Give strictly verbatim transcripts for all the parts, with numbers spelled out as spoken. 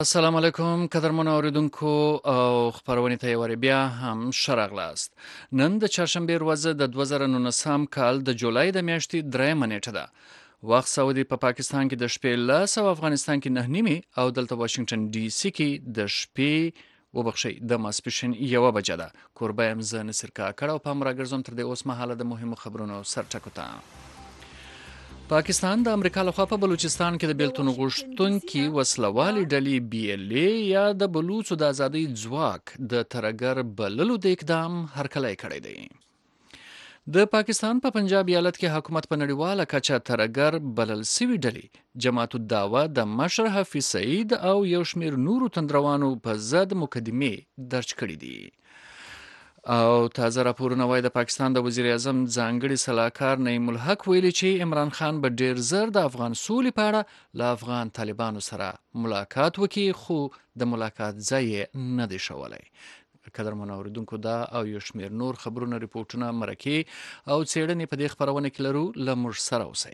السلام علیکم قدرمنو اوریدونکو او خبرونه ته یو بیا هم ښه راغلاست. نن د چهارشنبې ورځ د دوه زره نولسم کال د جولای د میاشتې دریمه نیټه ده. وخت سعودي په پا پاکستان کې د شپې لس او افغانستان کې نه نیمې او دلته واشنگټن ډي سي کې د شپې وبخښئ د ماسپښین یوه بجه ده. کوربه یم زه نصیر کاکړ او پام راګرځوم تر دې اوس مهاله د مهمو خبرونو سرټکو ته. پاکستان د امریکا لخوا په بلوچستان کې د بیلتون غوښتونکي وسلوالې ډلې بي ال اي یا د بلوڅو د ازادۍ ځواک د ترهګر بللو د اقدام هرکلی کړی دی. د پاکستان په پا پنجاب ایالت کې حکومت په نړیواله کچه ترهګر بلل سوي ډلې جماعت الدعوه د مشر حفیظ سعید او یو شمیر نورو تندروانو په ضد مقدمې درج کړي دي. او تازه راپورونه وایي د پاکستان د وزیر اعظم ځانګړي سلاکار نعیم الحق ویلي چې عمران خان به ډیر زر د افغان سولې په اړه له افغان طالبانو سره ملاقات وکړي، خو د ملاقات ځای نه دی ښولی. قدرمنو اوریدونکو دا او یو شمیر نور خبرونه، ریپورټونه، مرکې او څیړنې په دې خبرونه کې لرو. له موږ سره اوسئ.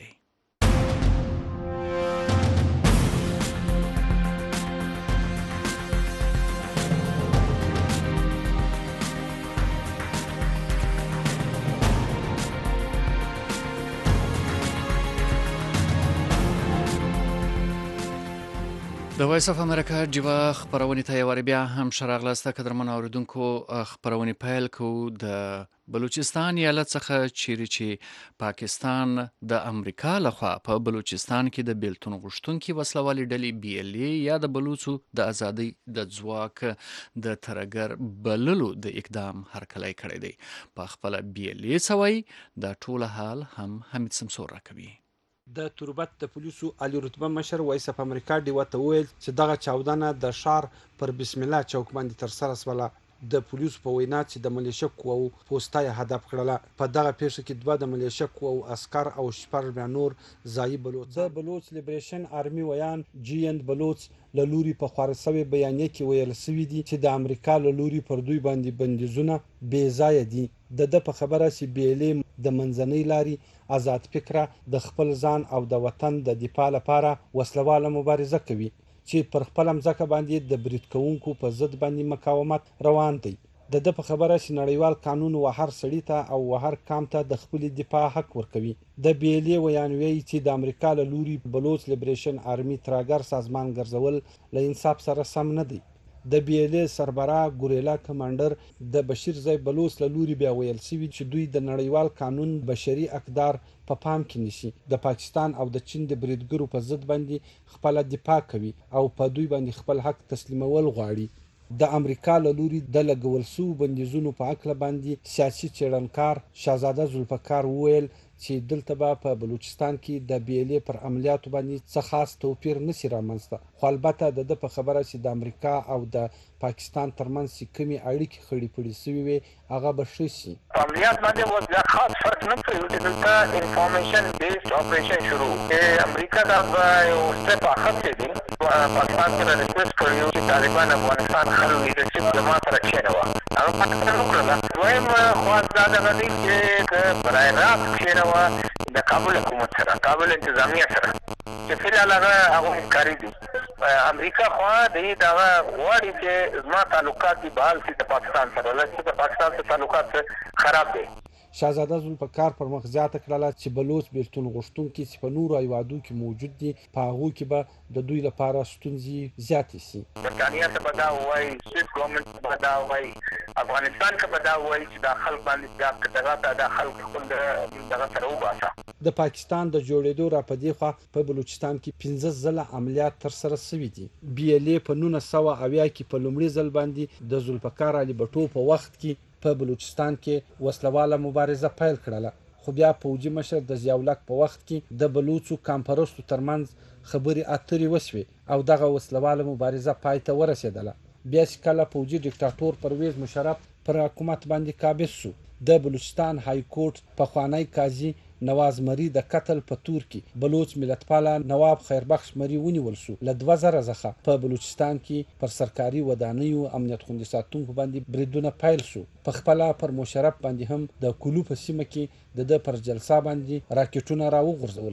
د وایس اف امریکا جیوا خبرونې ته یو بیا هم ښه راغلاست. قدرمنو اوریدونکو خبرونې پیل کوو د بلوچستان ایالت څخه، چیرې چې پاکستان د امریکا لخوا په بلوچستان کې د بیلتون غوښتونکي وسلوالې ډلې بي ال اي یا د بلوڅو د ازادۍ د ځواک د ترهګر بللو د اقدام هرکلی کړی دی. په خپله بي ال اي څه وایي، دا ټوله حال هم حمید سمسور راکوي. د توربت د پولیسو عالی رتبه مشر وایس اف امریکا ډیوه ته وویل چې دغه چاودنه د ښار پر بسم الله چوک باندې ترسره شوله. د پولیسو په وینا چې د ملیشه قواو پوسته یې هدف کړله. په دغه پیښه کې دوه د ملیشه قواو عسکر او شپږ نور ځایي بلوڅ د بلوچ لیبریشن آرمي ویان جی اند بلوچ له لوري په خپاره شوې بیانیه کې ویل شوي دي چې د امریکا له لوري پر دوی باندې بندیزونه بې ځایه دي. د ده په خبره چې بي ال اي د منځنۍ لارې آزاد فکره د خپل ځان او د وطن د دفاع لپاره وسلواله مبارزه کوي چې پر خپل مځکه باندې د برید کوونکو په ضد باندې مقاومت روان دی. د ده په خبره چې نړیوال قانون و هر سړي ته او و هر قام ته د خپل دفاع حق ورکوي. د بي ال اي ویان ویي چې د امریکا له لوري بلوچ لیبریشن آرمي ترهګر سازمان ګرځول له انصاف سره سم نه دی. د بي ال اي سربراه ګوریلا کمانډر د بشیر زای بلوچ له لوري بیا ویل شوي چې دوی د نړیوال قانون بشري اقدار په پا پام کې نیسي، د پاکستان او د چین د بریدګرو په ضد باندې خپل دفاع کوي او په دوی باندې خپل حق تسلیمول غواړي. د امریکا له لوري د لګول شوو بندیزونو په هکله باندې سیاسي څېړنکار شهزاده ذوالفقار وویل چې دلته به په بلوچستان کې د بي ال اي پر عملیاتو باندې څه خاص توپیر نشي رامنځته، خو البته د ده په خبره چې د امریکا او د پاکستان ترمنځ چې کومې اړیکې خړې پړې شوې وي هغه به ښه شي. په عملیات باندې اوس بیا خاص فرق نه کوي چې دلته انفارمیشن بیسډ اپریشن شروع دی. امریکا دا یو سټپ اخیستی دی. پاکستان سره ریکویسټ کړی و چې طالبان افغانستان خلو لیډرشپ زما سره کښېنوه. هغه پاکستان وکړله. دویم خواست دا دغه دی چې که برای راست کښېنوه د کابل حکومت سره، کابل انتظامیه سره، چې فلحال هغه هغوی انکاري دي. امریکا خوا دی دغه غواړي چې زما تعلقات دي بحال شي د پاکستان سره، لکه د پاکستان سره تعلقات خراب دي. شهزاده ذوالفقار پر مخ زیاته کړله چې بلوچ بیلتون غوښتونکي چې په نورو هیوادو کې موجود دي په هغو کې به د دوی لپاره ستونزې زیاتې شي. برټانیه ته به دا ووایي، سویس ګورنمنټ به دا ووایي، افغانستان کې به دا ووایي چې دا خلک باندې دا دغه ته دا خلک خپل دغه سره وباسه. د پاکستان د جوړېدو را په دې خوا په بلوچستان کې پنځه ځله عملیات ترسره شوي دي. بي ال اي په نولس سوه اویا کې په لومړي ځل باندې د ذوالفقار علي بټو په وخت کې په بلوچستان کې وسلواله مبارزه پیل کړله، خو بیا پوځي مشر د ضیاءالحق په وخت کې د بلوڅو کامپرستو ترمنځ خبرې اترې وشوې او دغه وسلواله مبارزه پای ته ورسېدله. بیا چې کله پوځي ډیکټاتور پرویز مشرف پر حکومت باندې قابض شو، د بلوچستان های کورټ پخوانی قاضي نواز مري د قتل په تور کې بلوچ ملتپاله نواب خیربخش مري ونیول شو. له دوه زره څخه په بلوچستان کې پر سرکاري ودانیو امنیت خوندي ساتونکو باندې بریدونه پیل شو. په خپله پر مشرف باندې هم د کلو په سیمه کې د ده پر جلسه باندې راکټونه را وغورځول شو.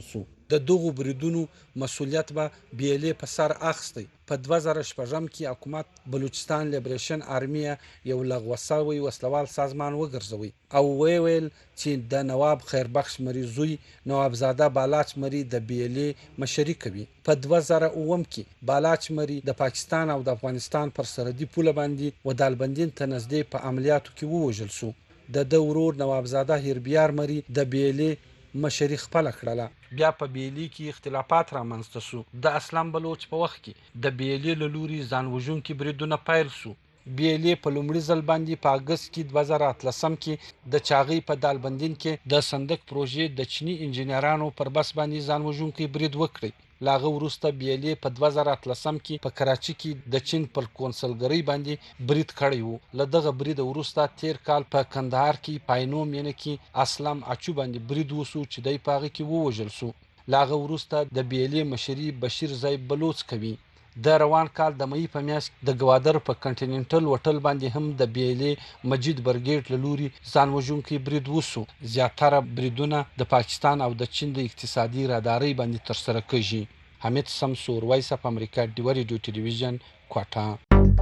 د دغو بریدونو مسولیت به بیلې په سر اخیستی. په دوه زره شپږم کې حکومت بلوچستان لیبریشن آرمي یو لغوه شوی وسلوال سازمان وګرځوي او وی ویل چې د نواب خیربخش مري زوی نوابزاده بالاچ مري د بیلې مشري کوي. په دوه زره اووم کې بالاچ مري د پاکستان او د افغانستان پر سرحدي پوله باندې ودالبندین ته نږدې په عملیاتو کې ووژل شو. د د ورور نوابزاده هیربیار مري د بیلې مشري خپل کړله. بیا په بیلې کې اختلافات رامنځته شو. د اسلام بلوچ په وخت کې د بیلې له لوري ځان وژونکي بریدونه پیل شو. بیلې په لومړي ځل باندې په اګست کې دوه زره اتلسم کې د چاغي په دالبندین کې د صندوق پروژې د چینی انجنیرانو پر بس باندې ځان وژونکي برید وکړي. لاغه وروسته بیلې په دوه زره اتلسم کې په کراچي کې د چین پر کونسلګرۍ باندې برید کړی وو. له دغه برید وروسته تیر کال په کندهار کې پاینو مینه کې اسلام اچو باندې برید وسو چې دای پاغه کې ووژل سو. لاغه وروسته د بیلې مشري بشیر زیب بلوچ کوي. د روان کال د مئی په میاشت د ګوادر په کنټیننټل هوټل باندې هم د بیلې مجید برګیټ له لوري ځان وژونکي برید وسو. زیاتره بریدونه د پاکستان او د چین د اقتصادي رادارۍ باندې ترسره کیږي. حمید سمسور، وایس اف امریکا، ډیو ریډیو ټلویزیون، کوټه.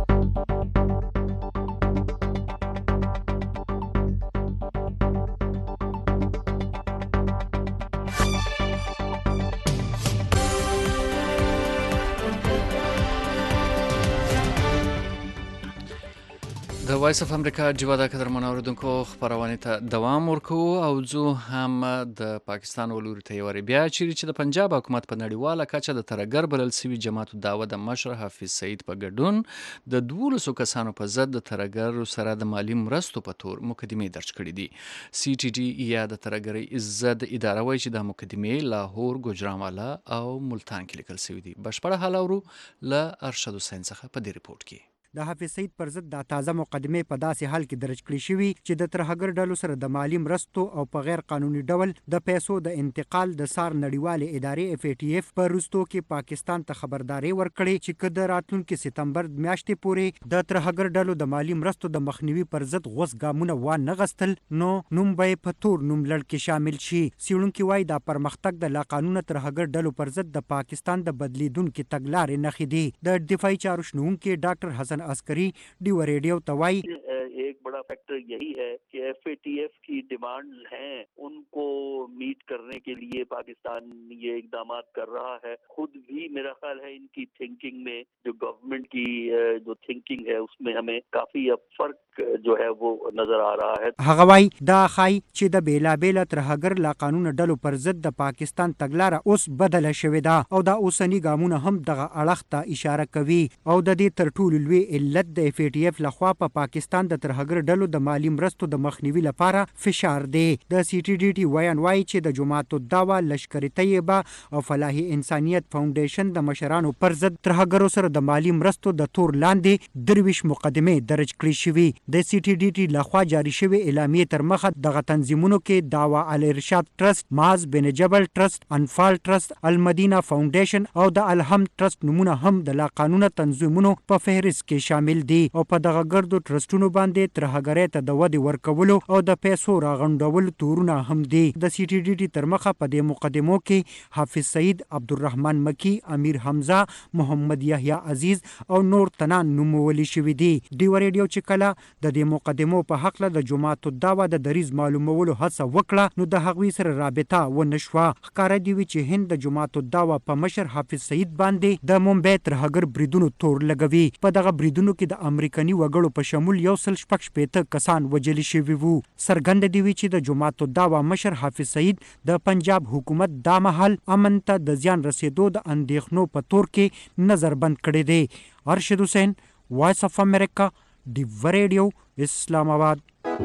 د وایس اف امریکا ډیو د قدرمن اوریدونکو خبرونه ته دوام ورکو او زه هم د پاکستان ولوري ته یوري بیا چې د پنجاب حکومت په نړیواله کچه د ترګر بلل سوي جماعت دعوه د مشر حافظ سعید په ګډون د دولسو کسانو په ضد د ترګر سره د مالی مرستو په تور مقدمه درج کړې دي. سی ټي ډي یا د ترګر ضد اداره وایي چې د مقدمه لاهور، ګوجرانوالا او ملتان کې لیکل شوی دي. بشپړه حال اورو ل ارشد حسین څخه په دې ریپورت کې. د حافظ سعید پر ضد د تازه مقدمه په داسې حال کې درج کړې شوی چې د ترهګر ډلو سره د مالی مرستو او په غیر قانوني ډول د پیسو د انتقال د سار نړیوالې ادارې اف ای ټي اف په وروستو کې پاکستان ته خبرداري ورکړې چې کله راتلونکي ستمبر میاشتې پورې د ترهګر ډلو د مالی مرستو د مخنیوي پر ضد غوس ګامونه وانه غستل نو نوم به په تور نوم لړ کې شامل شي. څېړونکي وایي دا پرمختګ د لا قانونه ترهګر ډلو پر ضد د پاکستان د بدلیدونکو تګلارې نښې دي. د دفاعي چارو شنونکي ډاکټر حسن عسکری ډیو ریډیو توائی ایک بڑا فیکٹر یہی ہے کہ ایف اے ٹی ایف کی ڈیمانڈ ہیں ان کو میٹ کرنے کے لیے پاکستان یہ اقدامات کر رہا ہے. خود بھی میرا خیال ہے ان کی تھنکنگ میں جو گورنمنٹ کی جو تھنکنگ ہے اس میں ہمیں کافی اب فرق جو ہے وہ نظر آ رہا ہے. هغه وایي دا ښایي چې د بیلابیل ترهګر لا قانون ډلو پر ضد د پاکستان تګلاره اوس بدله شوې ده او دا اوسنی ګامونه هم دغه اړخ ته اشاره کوي او د دې تر ټولو لوی علت د اف ای ټي اف لخوا په پاکستان د ترهګر ډلو د مالی مرستو د مخنیوي لپاره فشار دی. د سی ټي ډي ټي وایان وایي چې د جماعت الدعوه، لشکر طیبه او فلاحي انسانیت فاونډیشن د مشرانو پر ضد ترهګرو سره د مالی مرستو د تور لاندې درویش مقدمه درج کړې شوې. د سی ټي ډي ټي لخوا جاری شوی اعلامیه تر مخه دغه تنظیمونو کې دعوه الارشاد ټرست، معاذ بن جبل ټرست، انفال ټرست، المدینه فاونډیشن او د الحمد ټرست نمونه هم د لا قانونه تنظیمونو په فهرست کې شامل دي او په دغه ګردو ټرستونو باندې ترهګرۍ ته د ودې ورکولو او د پیسو راغونډولو تورونه هم دي. د سی ټي ډي ټي تر مخه په دې مقدمو کې حافظ سعید، عبدالرحمن مکی، امیر حمزه، محمد یحیی عزیز او نور تنان نومول شوي دي. ډیو ریډیو چې کله د دې مقدمو په حق له د جماعت الدعوه د دریز معلومولو هڅه وکړه نو د هغوی سره رابطه ونه شوه. ښکاره دي وي چې هند د جماعت الدعوه په مشر حافظ سعید باندې د ممبئی ترهګر بریدونو تور لګوي. په دغه بریدونو کې د امریکني وګړو په شمول یو سل شپږ شپېته کسان وژل شوي وو. څرګنده دي وي چې د جماعت الدعوه مشر حافظ سعید د پنجاب حکومت دا مهال امن ته د زیان رسیدو د اندېښنو په تور کې نظر بند کړی دی. ارشد حسین، وایس اف امریکا، ډیو ریډیو، اسلام آباد.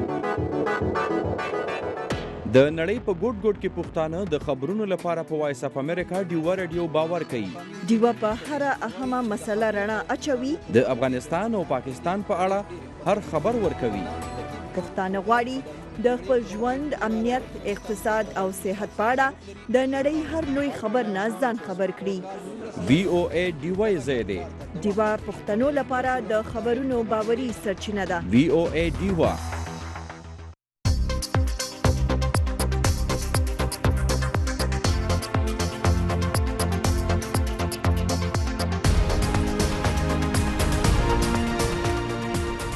د نړۍ په ګوټ ګوټ کې پښتانه د خبرونو لپاره په وایس اف امریکا ډیو ریډیو باور کوي. ډیو په هر اهمه مسله رڼا اچوي. د افغانستان او پاکستان په اړه هر خبر ورکوي. پښتانه غواړي د خپل ژوند، امنیت، اقتصاد او صحت په اړه د نړۍ هر لوی خبر نه ځان خبر کړي. وی او ای ډیو زیاده ډیو پښتنو لپاره د خبرونو باوري سرچینه ده. وی او ای ډیو.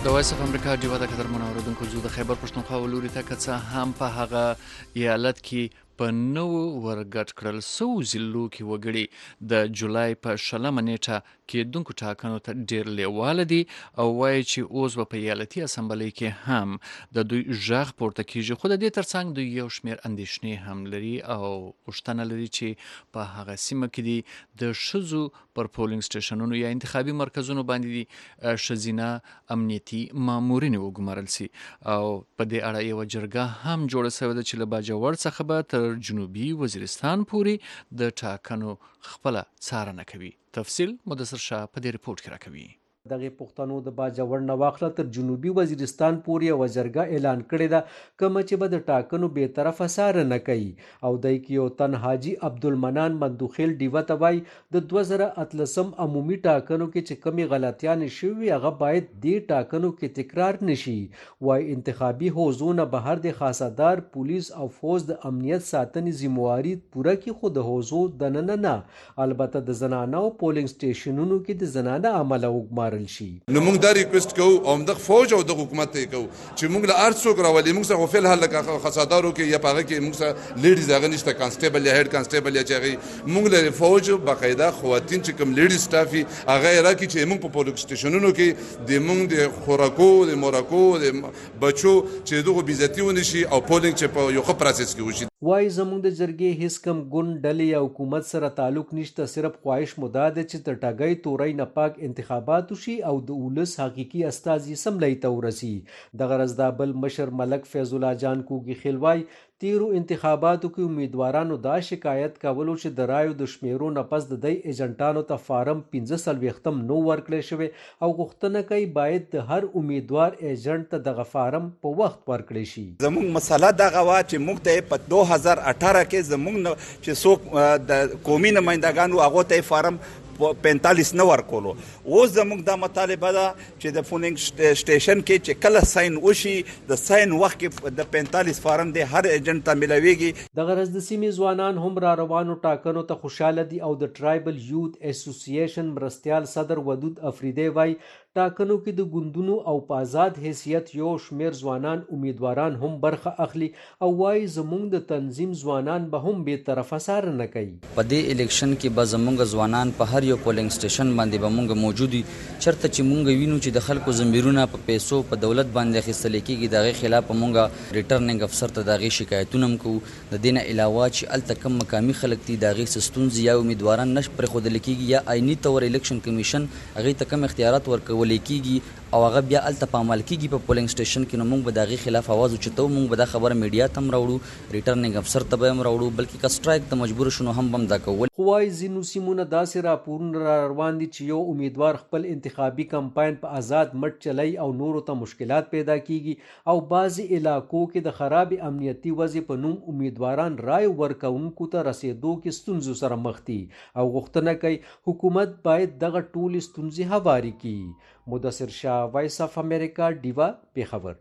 د وایس اف امریکا ډیوا د قدرمنو اوریدونکو زو د خیبر پښتونخوا ولوري ته کڅه هم په هغه ایالت کې په نو ورګټ کړل سو ضلعو کې وګړي د جولای په شلمه نیټه کې دونکو ټاکنو ته ډیر لیواله دي او وایي چې اوس په ایالتي اسمبلی کې هم د دوی ژغ پورته کیږي خو د دې ترڅنګ دوی یو شمیر اندېښنې هم لري او غوښتنه لري چې په هغه سیمه کې دي د شذو پر پولینګ سټیشنونو یا انتخابي مرکزونو باندې شذینه امنیتي مامورین وګمارل سي او په دې اړه یو جرګه هم جوړه شوې ده چې له باجوړ څخه به تر جنوبي وزیرستان پورې د ټاکنو خپل څارنه کوي. تفصیل مدثر شاه په دې ریپورت کې راکوي. دغه پښتنو د باجوړ نه واخله تر جنوبي وزیرستان پورې یوه جرګه اعلان کړې ده کومه چې به د ټاکنو بې طرفه څارنه کوي او دی کې یو تن حاجي عبدالمنان مندوخیل ډیوه ته وایي د دوه زره اتلسم عمومي ټاکنو کې چې کمې غلطیانې شوي هغه باید دې ټاکنو کې تکرار نشي. وایي انتخابي حوزو نه بهر د خاصدار پولیس او فوج د امنیت ساتنې ذمواري پوره کړي خو د حوزو دننه نه. البته د زنانو پولینګ سټیشنونو کې د زنانه عمله وګمارل شي. نو موږ دا ریکوست کوو او د فوج او د حکومت ته کوو چې موږ له ارڅوک راولي موږ سره فعل حل لکه خاصدارو کې یا پاغه کې موږ سره لیډیز هغه نشته کانسټیبل یا هډ کانسټیبل یا چې موږ له فوج باقاعده خواتین چې کوم لیډیز سټافي هغه راکې چې موږ په پولینګ سټیشنونو کې د موږ د خوراکو د مورکو د بچو چې دغه بیزتی ونشي او پولینګ چې په یو ښه پروسس کې وشي. وایي زموږ د جرګې هیڅ کم ګوند ډلې یا حکومت سره تعلق نشته صرف خواهش مو دا ده چې تر ټاګۍ تورۍ نه پاک انتخابات وشي او د ولس حقیقي استازي سملۍ ته ورسي. د غرض دا بل مشر ملک فیض الله جان کوږي خیل وایي تیرو انتخاباتو کې امیدوارانو دا شکایت کولو چې د رایو د شمیرو نه پس د دی ایجنټانو ته فارم پنځه څلوېښتم نو ورکړی شوی او غوښتنه کوي باید د هر امیدوار ایجنټ ته دغه فارم په وخت ورکړی شي. زموږ مسله دغه وه چې موږ ته په دو هزار اټھارہ کې زموږ چې څوک د قومي نمایندګانو هغو ته فارم پینتالیس نه ورکولو. اوس زموږ دا مطالبه ده چې د پولینګ سټیشن کې چې کله ساين وشي د ساين وخت کې د پینتالیس فارم دی هر ایجنټ ته ملويږي. د غرض د سیمې ځوانان هم را روانو ټاکنو ته خوشاله دي او د ټرایبل یوث اسوسییشن مرستیال صدر ودود افریدی وایي ټاکنو کې د ګوندونو او په آزاد حیثیت یو شمیر ځوانان امیدواران هم برخه اخلي او وایي زموږ د تنظیم ځوانان به هم بې طرفه څارنه کوي. په دې الیکشن کې به زموږ ځوانان په هر یو پولینګ سټیشن باندې به موږ موجود وي چېرته چې موږ وینو چې د خلکو ضمیرونه په پیسو په دولت باندې اخیستل کېږي د هغې خلاف موږ ریټرننګ افسر ته د هغې شکایتونه هم کوو. د دې نه علاوه چې هلته کم مقامي خلک دي د هغې څه ستونزې یا امیدواران نه پرېښودل کېږي یا آئیني طور الیکشن کمیشن هغې ته کم اختیارات ورکولی کېږي او هغه بیا هلته په عمل کېږي په پولینګ سټیشن کې. نو موږ به د هغې خلاف اواز اوچتو موږ به دا خبره میډیا ته هم راوړو ریټرننګ افسر ته به هم راوړو بلکې که سټرایک ته مجبور شو نو هم به هم دا کوو. خو وایي ځینو سیمونه داسې راپورونه را روان دي چې یو امیدوار خپل انتخابي کمپاین په آزاد مټ چلی او نورو ته مشکلات پیدا کیږي او بعضې علاقو کې د خراب امنیتي وضع په نوم امیدواران رای ورکوونکو ته رسېدو کې ستونزو سره مخ دي او غوښتنه کوي حکومت باید دغه ټولې ستونزې هوارې کړي. مدثر شاه وایس اف امریکا ډیوا پیښور.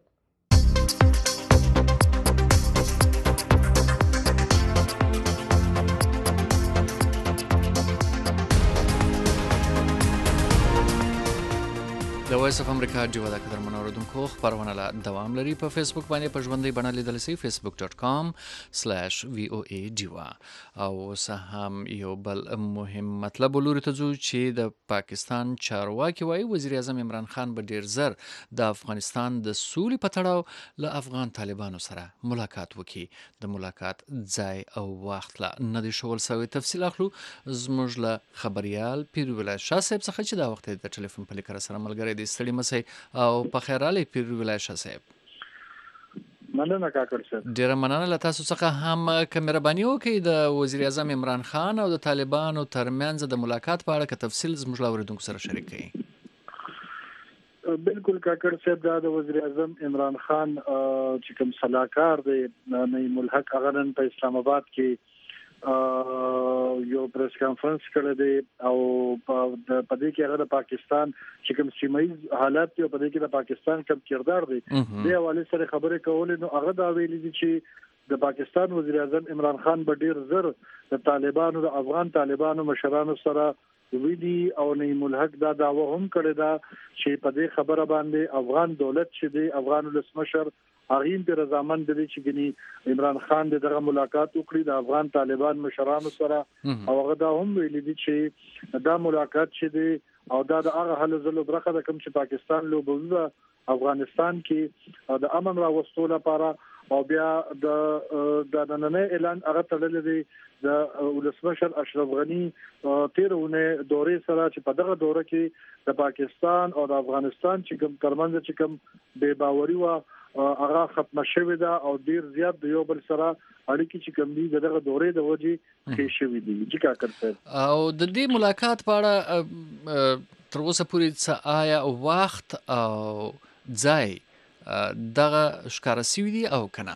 د وایس اف امریکا ډیوا د قدرمنو اوریدونکو خپرونه لا دوام لري په فیسبوک باندې په ژوندۍ بڼه لیدل شي فیسبوک ډاټ کام سلیش وی او ای ډیوا. او اوس هم یو بل مهم مطلب ولوري ته ځو چې د پاکستان چارواکي وایي وزیر اعظم عمران خان به ډیر زر د افغانستان د سولې په تړاو له افغان طالبانو سره ملاقات وکړي. د ملاقات ځای او وخت لا نه دی ښول شوی. تفصیل اخلو زموږ له خبریال پیر ولایت شاه صاحب څخه چې دا وخت د ټلیفون په لیکره سره ملګری دی. ستړي مسئ او په خیر راغلی پیر ولایت شاه صاحب. مننه کاکړ صاحب. ډیره مننه له تاسو څخه هم که مهرباني وکړئ د وزیر اعظم عمران خان او د طالبانو ترمنځ د ملاقات په اړه که تفصیل زموږ له اورېدونکو سره شریک کړئ. بالکل کاکړ صاحب دا د وزیر اعظم عمران خان چې کوم سلاکار دی نعیم الحق هغه نن په اسلام آباد کې یو پریس کانفرنس کړی دی او په دې کې هغه د پاکستان چې کوم سیمایي حالات دی او په دې کې د پاکستان کوم کردار دی د حوالې سره خبرې کولې. نو هغه دا ویلي دي چې د پاکستان وزیر اعظم عمران خان به ډیر زر د طالبانو د افغان طالبانو مشرانو سره ویلي او نعیم الحق دا دعوه هم کړې ده چې په دې خبره باندې افغان دولت چې دی افغان ولسمشر هغه په رضامند دي چې ګني عمران خان دغه ملاقات وکړي د افغان طالبان مشرانو سره او هغه دا هم ویلي دي چې دا ملاقات چې دی او دا د هغه حل زلو برخه د کوم چې پاکستان لوبوي افغانستان کې د امن راوستلو لپاره او بیا د د نننې اعلان هغه تړلې دی د ولسمشر اشرف غنی تیرونه دورې سره چې په دغه دوره کې د پاکستان او د افغانستان چې کوم ترمنځ چې کوم بے باوري وا هغه ختم شوه دا او ډیر زیات د یو بل سره اړیکې چې کوم دي دغه دورې د وجې کې شوې دي چې کا کړل او د دې ملاقات په اړه تر اوسه پورې څه آیا وخت او ځای دغه ښکاره شوی دی او کنه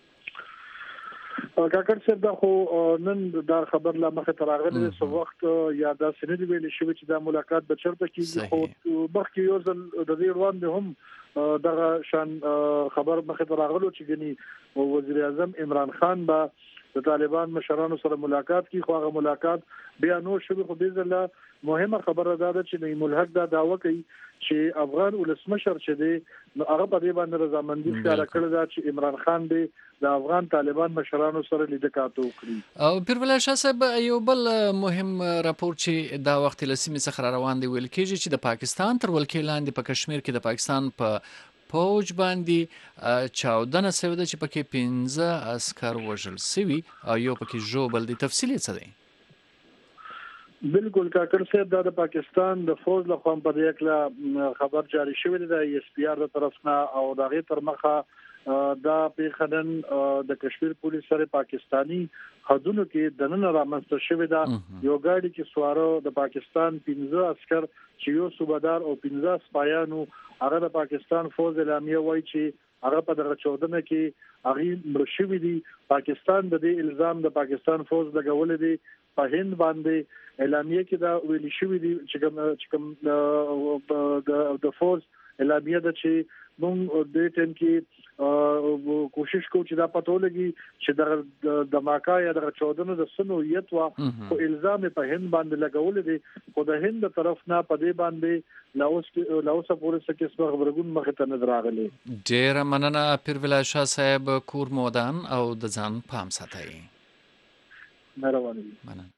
کاکړ صاحب دا خو نن دا خبر لا مخه تراغله سو وخت یا دا سند ویل شوی چې دا ملاقات به چرته کیږي خو بخکې یو ځل د دې روان دي هم دغه شان خبر مخه تراغلو چې ګني وزیر اعظم عمران خان با د طالبان مشرانو سره ملاقات کی خو هغه ملاقات بیا نو شوی خو دې ځله مهمه خبره ده چې نعیم الحق دا دعوه کوي چې افغان ولسمشر چې دی هغه په دې باندې رضامندي ښکاره کړې ده چې عمران خان دی د افغان طالبان مشرانو سره لیدکات وکړي او پیربل شاه صاحب یو بل مهم راپور چې دا وخت له سیمې څخه روان دی ویل کېږي چې د پاکستان تر ولکې لاندې په کشمیر کې د پاکستان په پوج باندې چاودنه سوي ده چې پکې پنځه عسكر وژل سوي او یو پکې ژوبل دي تفصیلی څه دی بالکل کاکړ صاحب دا د پاکستان د فوج له خوا په دې کې خبر جاری شوی دی د ایس پی آر د طرفنا او د غیر تر مخه دا په خدن د کشمیر پولیس سره پاکستانی حدودو کې د نن رامنځته شوی دا یو ګاډي کې سوارو د پاکستان پنځه عسكر چې یو صوبدار او پنځه سپایانو هغه د پاکستان فوج اعلامیه وایي چې هغه په دغه چودنه کې هغه مرشوي دي پاکستان د دې الزام د پاکستان فوج لګولې دي په هند باندې اعلامیه کې دا ویل شوی دی چې کوم چې کوم د د فوج اعلامیه ده چې موږ د دې ټیم کې کوشش کوو چې دا پته ولګي چې د دماکا یا د چودنو د سنویت وا او الزام په هند باندې لګول دي خو د هند طرف نه په دې باندې لاوس لاوس پورې څه کې خبرګون مخه ته نظر راغلي ډیر مننه پیربل شاه صاحب کور مودان او د ځان پام ساتئ مهرباني مننه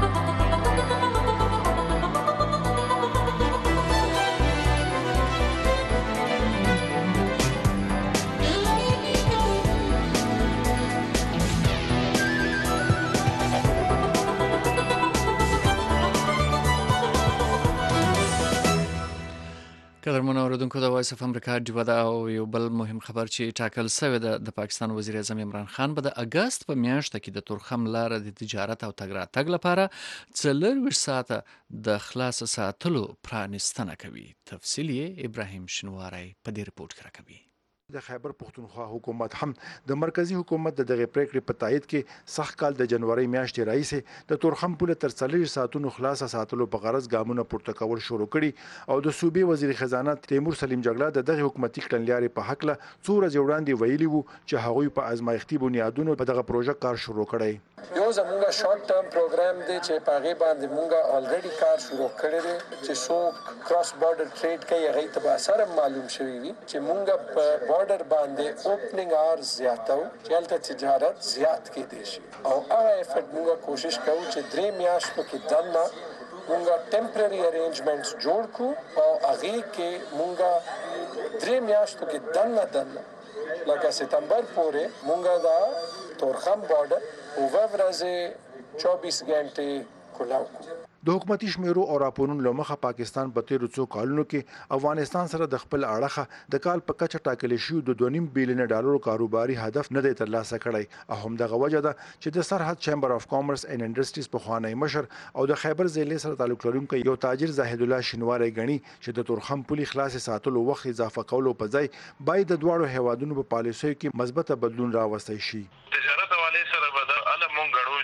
قدرمن اوریدونکو د وایس اف امریکا ډیو دا او یو بل مهم خبر چې ټاکل شوی د د پاکستان وزیر اعظم عمران خان به د اگست په میاشت کې د تورخم لار د تجارت او تګ راتګ لپاره څلور ساعته د خلاص ساتلو پرانستنه کوي. تفصیل یې ابراهیم شنواری په دې رپورت کې راکوي. د خیبر پختونخوا حکومت هم د مرکزی حکومت د دغه پریکړې په تایید کې سخت کال د جنوري میاشتې راځي د تورخم پوله تر څلور ساعتونو خلاصه ساتلو په غرض ګامونه پورته کول شروع کړي او د صوبې وزیر خزانه تیمور سلیم جګړه د دغه حکومتي کړنلارې په حق له څو ورځې وړاندې ویلي وو چې هغوی په ازمایښتي بنیادونو په دغه پروژه کار شروع کړی. یو زموږه شارټ ټرم پروګرام دی چې په هغه باندې موږ الریډي کار شروع کړی دی چې څو کراس بارډر ټریډ کوي هغه ته به اثر معلوم شوی وي چې موږ په بارډر باندې اوپننګ آورز زیاتو چې هلته تجارت زیات کې دي شي او هغه افیکټ موږ کوشش کوو چې درې میاشتو کې دنه موږ ټمپرري ارینجمنټس جوړ کړو او هغه کې موږ درې میاشتو کې دنه دنه لکه ستمبر پورې موږ دا تورخم بارډر او ورځې چوبیس غنټې کولاو کو. د حکومتي شمیرو او راپورونو له مخه پاکستان په تیرو څو کالونو کې افغانستان سره د خپل اړخه د کال په کچه ټاکلې شوی د دوه نیم بیلیون ډالرو کاروباري هدف نه دی ترلاسه کړی او همدغه وجه ده چې د سرحد چیمبر اف کامرس اینڈ انډسټریز په خوانی مشر او د خیبر ضلع سره تعلق لرونکي یو تاجر زاهد الله شینواری غني چې د تورخم پولي خلاص ساتلو وخت اضافه کولو په ځای باید د دواړو هیوادونو په پالیسیو کې مثبت بدلون راوستي شي. تجارت حواله سره به د علم مونږ غړو چې دا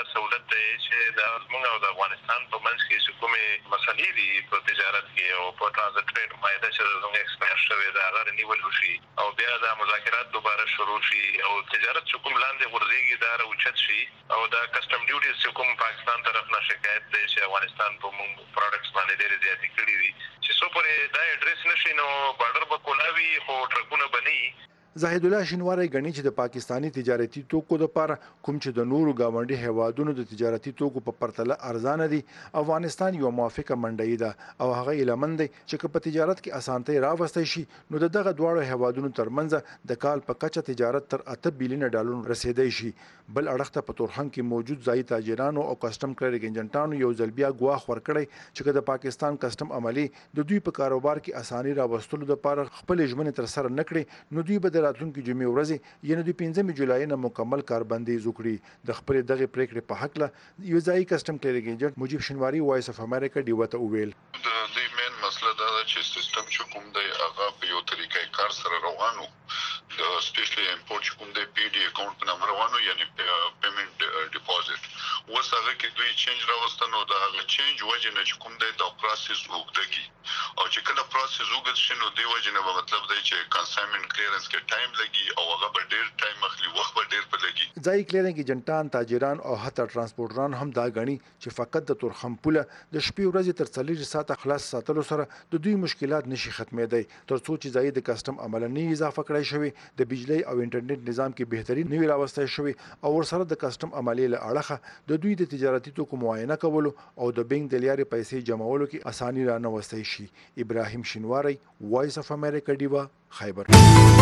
سہولت دی چې د زموږ او د افغانستان په منځ کې چې کومې مسلې دي په تجارت کې او په ټرانزیت ټریډ معاهده چې زموږ ایکسپایر شوې ده هغه رینیول وشي او بیا د مذاکرات دوباره شروع شي او تجارت چې کوم لاندې غورځېږي دا راوچت شي او د کسټم ډیوټیز چې کوم پاکستان طرف نه شکایت دی چې افغانستان په موږ پروډکټس باندې ډېرې زیاتې کړي دي چې څو پورې دا اډرس نشي نو بارډر به کولاوي خو ټرکونه به نه زاهد الله شینواری غنی چې د پاکستانی تجارتي توکو لپاره کوم چې د نورو گاونډي هیوادونو د تجارتي توکو په پرتله ارزانه دي افغانستان یو موافقه منډی ده او هغه علمند دی چې په تجارت کې اسانتي راوستي شي نو دغه دواړو هیوادونو ترمنځ د کال په کچه تجارت تر اته بلین ډالر رسیدای شي بل اړخته په تورخم کې موجود ځای تاجرانو او کسٹم کلیرک ایجنټانو یو ځل بیا ګواښ ورکړی چې د پاکستان کسٹم عملی د دوی په کاروبار کې اساني راوستلو لپاره خپل ژمنې تر سره نکړي نو دوی به راتلونکي جمعې ورځې یعنې د پنځمې جولای نه مکمل کاربندي وکړي د خپل دغه پریکړې په حق له یو ځای کسٹم کلیرک ایجنټ مجيب شینواری وایس اف امریکا دی وته ویل د دې مین مسله دا ده چې سیستم چې کوم دی هغه په یو طریقې کار سره روانو د سپیشلی امپورټ کوم دی پی ډی اکاونټ په نامه روانو یعنی پیمنٹ ډیپوزټ اوس هغه کې دوی چینج راوستنو د هغه چینج وجه نه چې کوم دی د پروسس وګدګي او چې کله پروسس وګد شنو دی وجه نه مطلب دی چې کنساینمنت کلیرنس کې ټایم لګي او هغه به ډیر ټایم اخلي وخت به ډیر په لګي ځای کلیرنګ ایجنټان تاجران او حتی ترانسپورټران هم دا غني چې فقط د تورخم پوله د شپې ورځې تر څلور ساعته خلاص ساتلو سره د دوی مشکلات نشي ختمېدای تر څو چې ځای د کسٹم عملنی اضافه کړای شوی د بجلی او انټرنیټ نظام کې بهتري نوي راوستای شوی او ورسره د کسٹم عملی له اړخه د دوی د تجارتي توکو معاینه کولو او د بینک د لارې پیسې جمعولو کې اساني را نه وستای شي ابراهیم شینواری وایس اف امریکا دیوا خیبر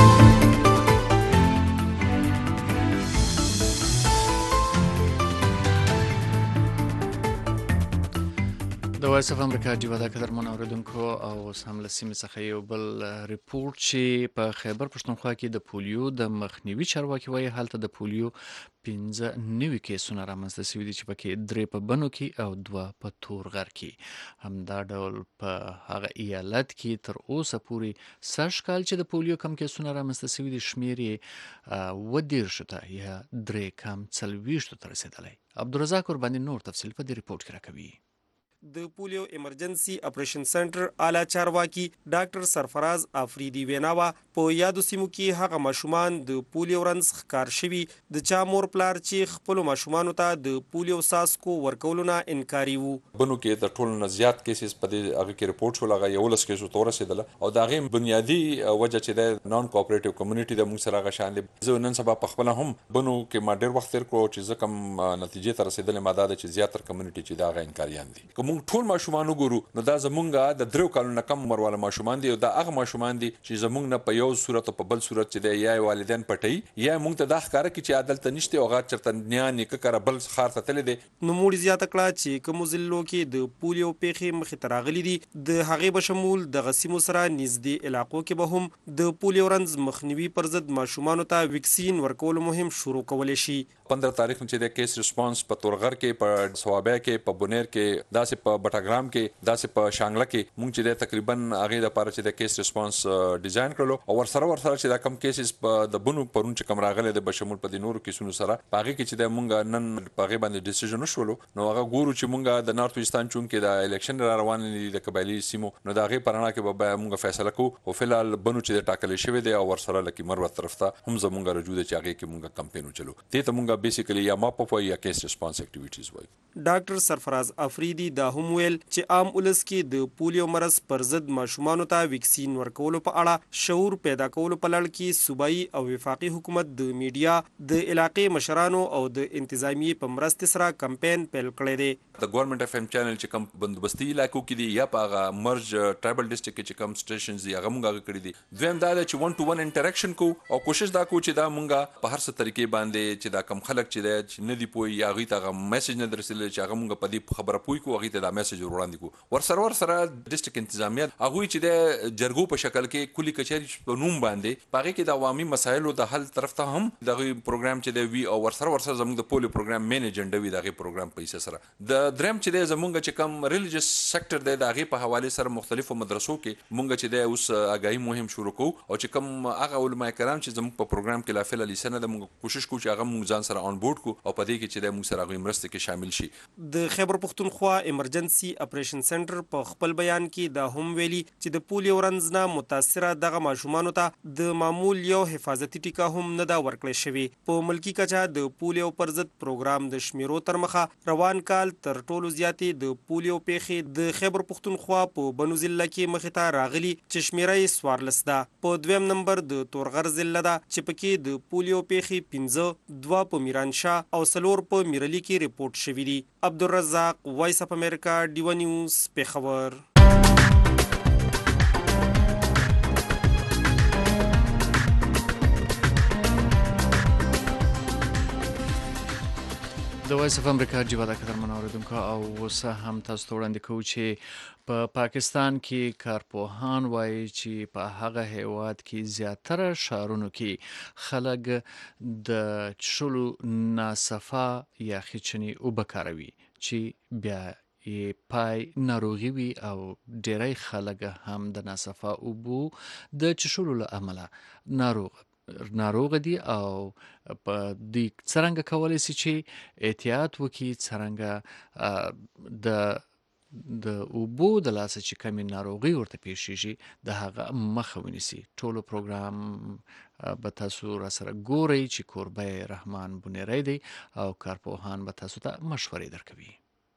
د وایس اف امریکا دیوا د قدرمن اوریدونکو او سم لسیمه څخه یو بل ریپورت چې په خیبر پښتونخوا کې د پولیو د مخنیوي چارواکي وایي هلته د پولیو پنځه نوي کیسونه رامنځته شوي دي چې پکې درې په بنو کې او دوه په تورغر کې همدا ډول په هغه ایالت کې تر اوسه پورې سږ کال چې د پولیو کم کیسونه رامنځته شوي دي شمیر یې اووه دېرشو ته یا درې کم څلوېښتو ته رسېدلی عبدالرزاق قرباني نور تفصیل په دې ریپورت کې راکوي د پولیو ایمرجنسي اپریشن سنټر اعلی چارواکي ډاکټر سرفراز افریدي ویناوا په یادو سیمو کې هغه ماشومان د پولیو رنځ ښکار شوي د چا مور پلار چې خپل ماشومانو ته د پولیو ساسکو ورکولو نه انکاري وو بنو کې د ټولو نه زیات کیسز په دې هغه کې ریپورت شو لغه یولس کیسو تور رسیدله او دا غي بنیادی وجه چې د نان کوآپریټیو کمیونټي د موږ سره غا شان دي زه نن سبا په خپل هم بنو کې ما ډېر وخت تر کو چې زکم نتیجې ته رسیدل ما دا چې زیاتره کمیونټي چې دا غا انکاریان دي موږ ټول ماشومان وګورو نو دا زمونږه د درو کالونو کم عمر والا ماشومان دي او دا هغه ماشومان دي چې زمونږ نه په یو صورت او په بل صورت چې دی یا والدین پټي یا مونږ ته دا ښکاره کی چې عدالت نشته او غا چرته نیا نیک کړه بل خار ته تل دي نو موږ زیاته کړه چې کوم ضلعو کې د پولیو پیخي مخ ته راغلي دي د هغه بشمول د غسیمو سره نږدې علاقو کې به هم د پولیو رنځ مخنیوي پر ضد ماشومان ته ویکسین ورکول مهم شروع کول شي پندرہ تاریخ چې د کیس ریسپانس په تورغر کې په ثوابه کې په بونیر کې داسې په بټاګرام کې داسې په شانګله کې مونږ چې د تقریبا هغه د لپاره چې د کیس ریسپانس ډیزاین کړلو او ورسره ورسره چې دا کم کیسز په د بونو پرون چې کم راغله د بشمول په د نورو کیسونو سره پاغه کې چې د مونږ نن پاغه باندې ډیسیژن وشولو نو هغه ګورو چې مونږ د نارث ایستان چون کې د الیکشن را روان دي د قبایلی سیمو نو دا غي پرانا کې به مونږ فیصله کوو او فلال بنو چې د ټاکلې شوی دی او ورسره لکه مروه طرف ته هم زمونږ رجوع د چاغي کې مونږ کمپاین وچلو دې ته مونږ بیسیکلی یا ماپ اپ یا کیس ریسپانس اکټیویټیز وای ډاکټر سرفراز افریدي دا هم ویل چې عام ولس کې د پولیو مرض پر ضد ماشومان ته ویکسین ورکولو په اړه شعور پیدا کولو په لړ کې صوبایي او وفاقي حکومت د میډیا د علاقې مشرانو او د انتظامیې په مرسته سره کمپاین پیل کړی دی د ګورنمنت اف ام چینل چې کم بندوبستي علاقو کې دي یا په مرج ټرایبل ډیسټریکټ کې چې کم سټیشنز دي هغه مونږه کړی دي دویم دا چې ون ټو ون انټریکشن کو او کوشش دا کو چې دا مونږه په هر څه طریقې باندې چې دا کم خلک چې نه دی پوي یا غي ته میسج نه درسل چې هغه مونږ په دې خبره پوي کو غي ته دا میسج وړاندې کو ورسره ورسره ډیسټریکټ انتظامیه هغه چې د جرګو په شکل کې کلی کچهری په نوم باندې پاره کې د عوامي مسایلو د حل طرف ته هم دغه پروګرام چې دی وی او ورسره ورسره زموږ د پولیو پروګرام مین ایجنډا وی دغه پروګرام په حصہ سره د دریم چې دی زموږ چې کم ریلیجیس سېکټر دی دغه په حواله سره مختلفو مدرسو کې مونږ چې دی اوس اگاهي مهم شروع کو او چې کم هغه علماء کرام چې زموږ په پروګرام کې لا فعل لیسنه د مونږ کوشش کوو چې هغه مونږ ځان سره سره آن بورډ کو او په دې کې چې د موږ سره غوي مرسته کې شامل شي. د خیبر پښتونخوا ایمرجنسي اپریشن سنټر په خپل بیان کې دا هم ویلي چې د پولیو رنځ نه متاثره دغه ماشومانو ته د معمول یو حفاظتي ټیکا هم نه دا ورکړل شوی. په ملکی کچه د پولیو پر ضد پروګرام د شمیرو تر مخه روان کال تر ټولو زیاتې د پولیو پیښې د خیبر پښتونخوا په بنو ضلع کې مخې ته راغلي چې شمیره یې څوارلس ده. په دویم نمبر د تورغر ضلع ده چې پکې د پولیو پیښې پنځه، دوه په میرانشاه او څلور په میرلی کې ریپورټ شوي دي. عبدالرزاق، وایس اف امریکا، ډیو نیوز، پېښور. د وایس اف امریکا جیوا د قدرمن اوریدونکو او اوسه هم تاسو ته وړاندې کوو چې په پاکستان کې کارپوهان وایي چې په هغه هیواد کې زیاتره ښارونو کې خلک د څښلو ناصفا یا خچني اوبه کاروي چې بیا یې پای ناروغي وي او ډیری خلک هم د ناصفا اوبو د څښلو له امله ناروغ ناروغ دي او په دې څرنګه کولی شي چې احتیاط وکړي، څرنګه د د اوبو د لاسه چې کمې ناروغي ورته پیښیږي د هغه مخه ونیسي. ټولو پروګرام به تاسو را سره ګورئ چې کوربه رحمان بونیری دی او کارپوهان به تاسو ته مشورې درکوي.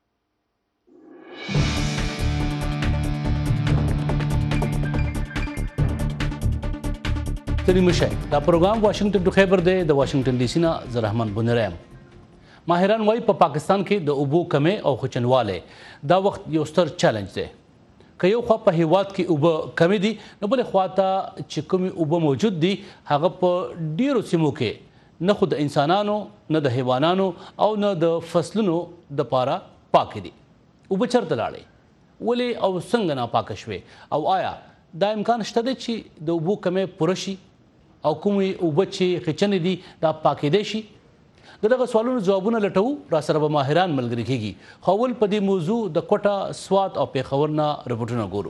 ستړي مشئ. دا پروګرام واشنگټن ټو خیبر دی د واشنگټن ډي سي نه زه رحمان بونیری یم. ماهران وایي په پاکستان کې د اوبو کمې او خچنوالی دا وخت یو ستر چیلنج دی. که یو خوا په هیواد کې اوبه کمې دي نو بلې خوا ته چې کومې اوبه موجود دي هغه په ډیرو سیمو کې نه خو د انسانانو نه د حیوانانو او نه د فصلونو دپاره پاکې دي. اوبه چېرته لاړې؟ ولې او څنګه ناپاکه شوې؟ او آیا دا امکان شته دی چې د اوبو کمې پوره شي او کومې اوبه چې خچنې دي دا پاکېدی شي؟ د دغه سوالونو ځوابونه لټوو. را سره به ماهران ملګري کېږي. خو اول په دې موضوع د کوټه، سوات او پېښور نه رپورټونه ګورو.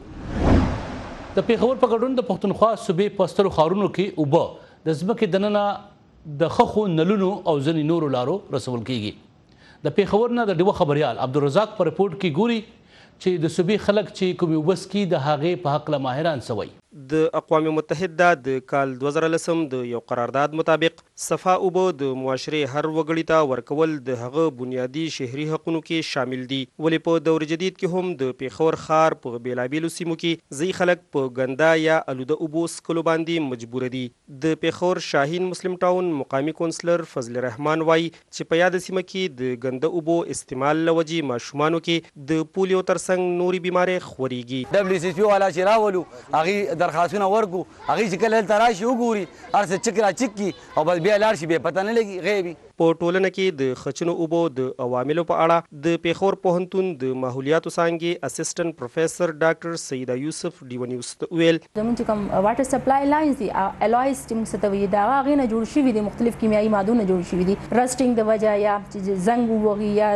د پېښور په ګډون د پښتونخوا صوبې په سترو ښارونو کې اوبه د ځمکې دننه د خښو نلونو او ځینې نورو لارو رسول کېږي. د پېښور نه د ډیوه خبریال عبدالرزاق په رپورټ کې ګوري چې د صوبې خلک چې کومې اوبه څښي د هغې په هکله ماهران څه وایي. د اقوام متحده د کال دوه زره لسم د یو قرارداد مطابق صفا اوبه د معاشرې هر وګړي ته ورکول د هغه بنیادي شهري حقونو کې شامل دي. ولې په دور جدید کې هم د پېښور ښار په بېلابېلو سیمو کې ځینې خلک په ګنده یا آلوده اوبو څښلو باندې مجبوره دي. د پېښور شاهین مسلم ټاون مقامي کونسلر فضل رحمان وایي چې په یاده سیمه کې د ګنده اوبو استعمال له وجې ماشومانو کې د پولیو ترڅنګ نورې بیمارۍ خورېږي. ډبلیو سی پي والا چې راولو هغې درخواستونه ورکو، هغې چې کله هلته راشي وګوري هر څه چک را چک کړي او بس بیا لاړ شي، بیا پته نه لګي غیبي. په ټولنه کې د خچنو اوبو د عواملو په اړه د پېښور پوهنتون د ماحولیاتو څانګې اسسټنټ پروفیسر ډاکټر سیده یوسف ډیو نیوز ته وویل زموږ چې کوم واټر سپلای لاینز دي الوایز چې موږ څه ته وایي د هغې نه جوړ شوي دي، مختلف کیمیاوي مادو نه جوړ شوي دي، رسټینګ د وجه یا چې زنګ ووغي یا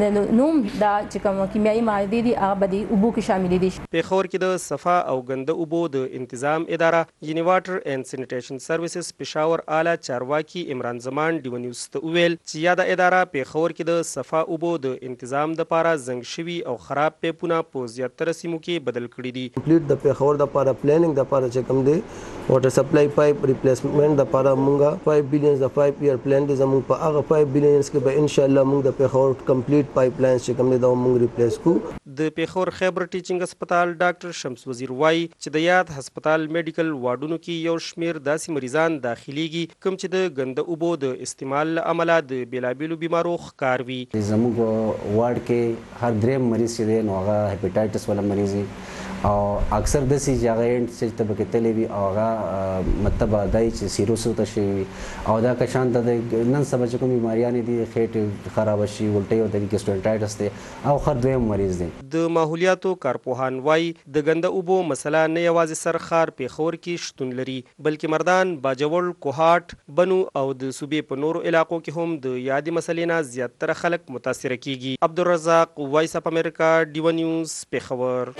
نوم دا چې کوم کیمیاوي مادې دي هغه به د اوبو کې شاملې دي. پېښور کې د صفا او ګنده اوبو د انتظام اداره یعنی واټر اینډ سینیټیشن سروسز پېښور اعلی چارواکي عمران زمان ډیو نیوز ته وویل چې یاده اداره پېښور کې د صفا اوبو د انتظام دپاره زنګ شوي او خراب پیپونه په زیاتره سیمو کې بدل کړي دي. کمپلیټ د پېښور دپاره پلانینګ دپاره چې کوم دی واټر سپلای پایپ ریپلیسمنټ دپاره مونږه فایو بلینز د فایو ایئر پلان دی. زموږ په هغه فایو بلینز کې به انشاءالله مونږ د پېښور کمپلیټ پایپ لاینز چې کوم دی دا مونږ ریپلیس کوو. د پېښور خیبر ټیچینګ هسپتال ډاکټر شمس وزیر وایي چې د یاد هسپتال میډیکل واډونو کې یو شمیر داسې مریضان داخليږي کوم چې د ګنده اوبو د استعمال له امله د بېلابېلو بیمارو ښکار وي. زموږ واډ کې هر درېیم مریض چې دی نو هغه هیپاټایټس والا مریض وي او اکثر داسې چې هغه اینډ سټیج ته پکې تللی وي او هغه مطلب دا یي چې سیروسو ته شوي وي او دا کشان ته د نن سبا چې کوم بیماریانې دي خېټې خرابه شي، الټۍ ورته وي، ګسټرنټایټس دی او هر دویم مریض دی. د ماحولیاتو کارپوهان وایي د ګنده اوبو مسله نه یوازې سرخار پېښور کې شتون لري بلکې مردان، باجوړ، کوهاټ، بنو او د صوبې په نورو علاقو کې هم د یادې مسلې نه زیاتره خلک متاثره کیږي. عبدالرزاق، وایس اف امریکا، ډیو نیوز، پېښور.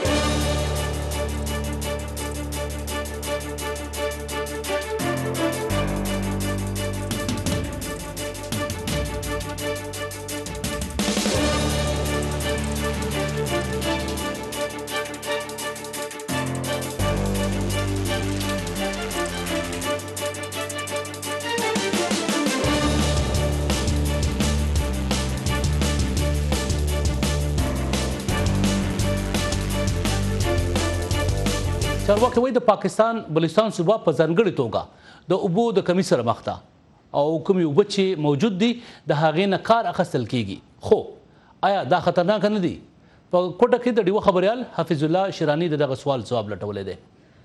چارواکي وایي د پاکستان بلوچستان صوبه په ځانګړې توګه د اوبو د کمی سره مخ ده او کومې اوبه چې موجود دي د هغې نه کار اخیستل کیږي. خو آیا دا خطرناک نه دي؟ په کوټه کې د ډیوه خبریال حفیظ الله شیراني د دغه سوال ځواب لټولی دی.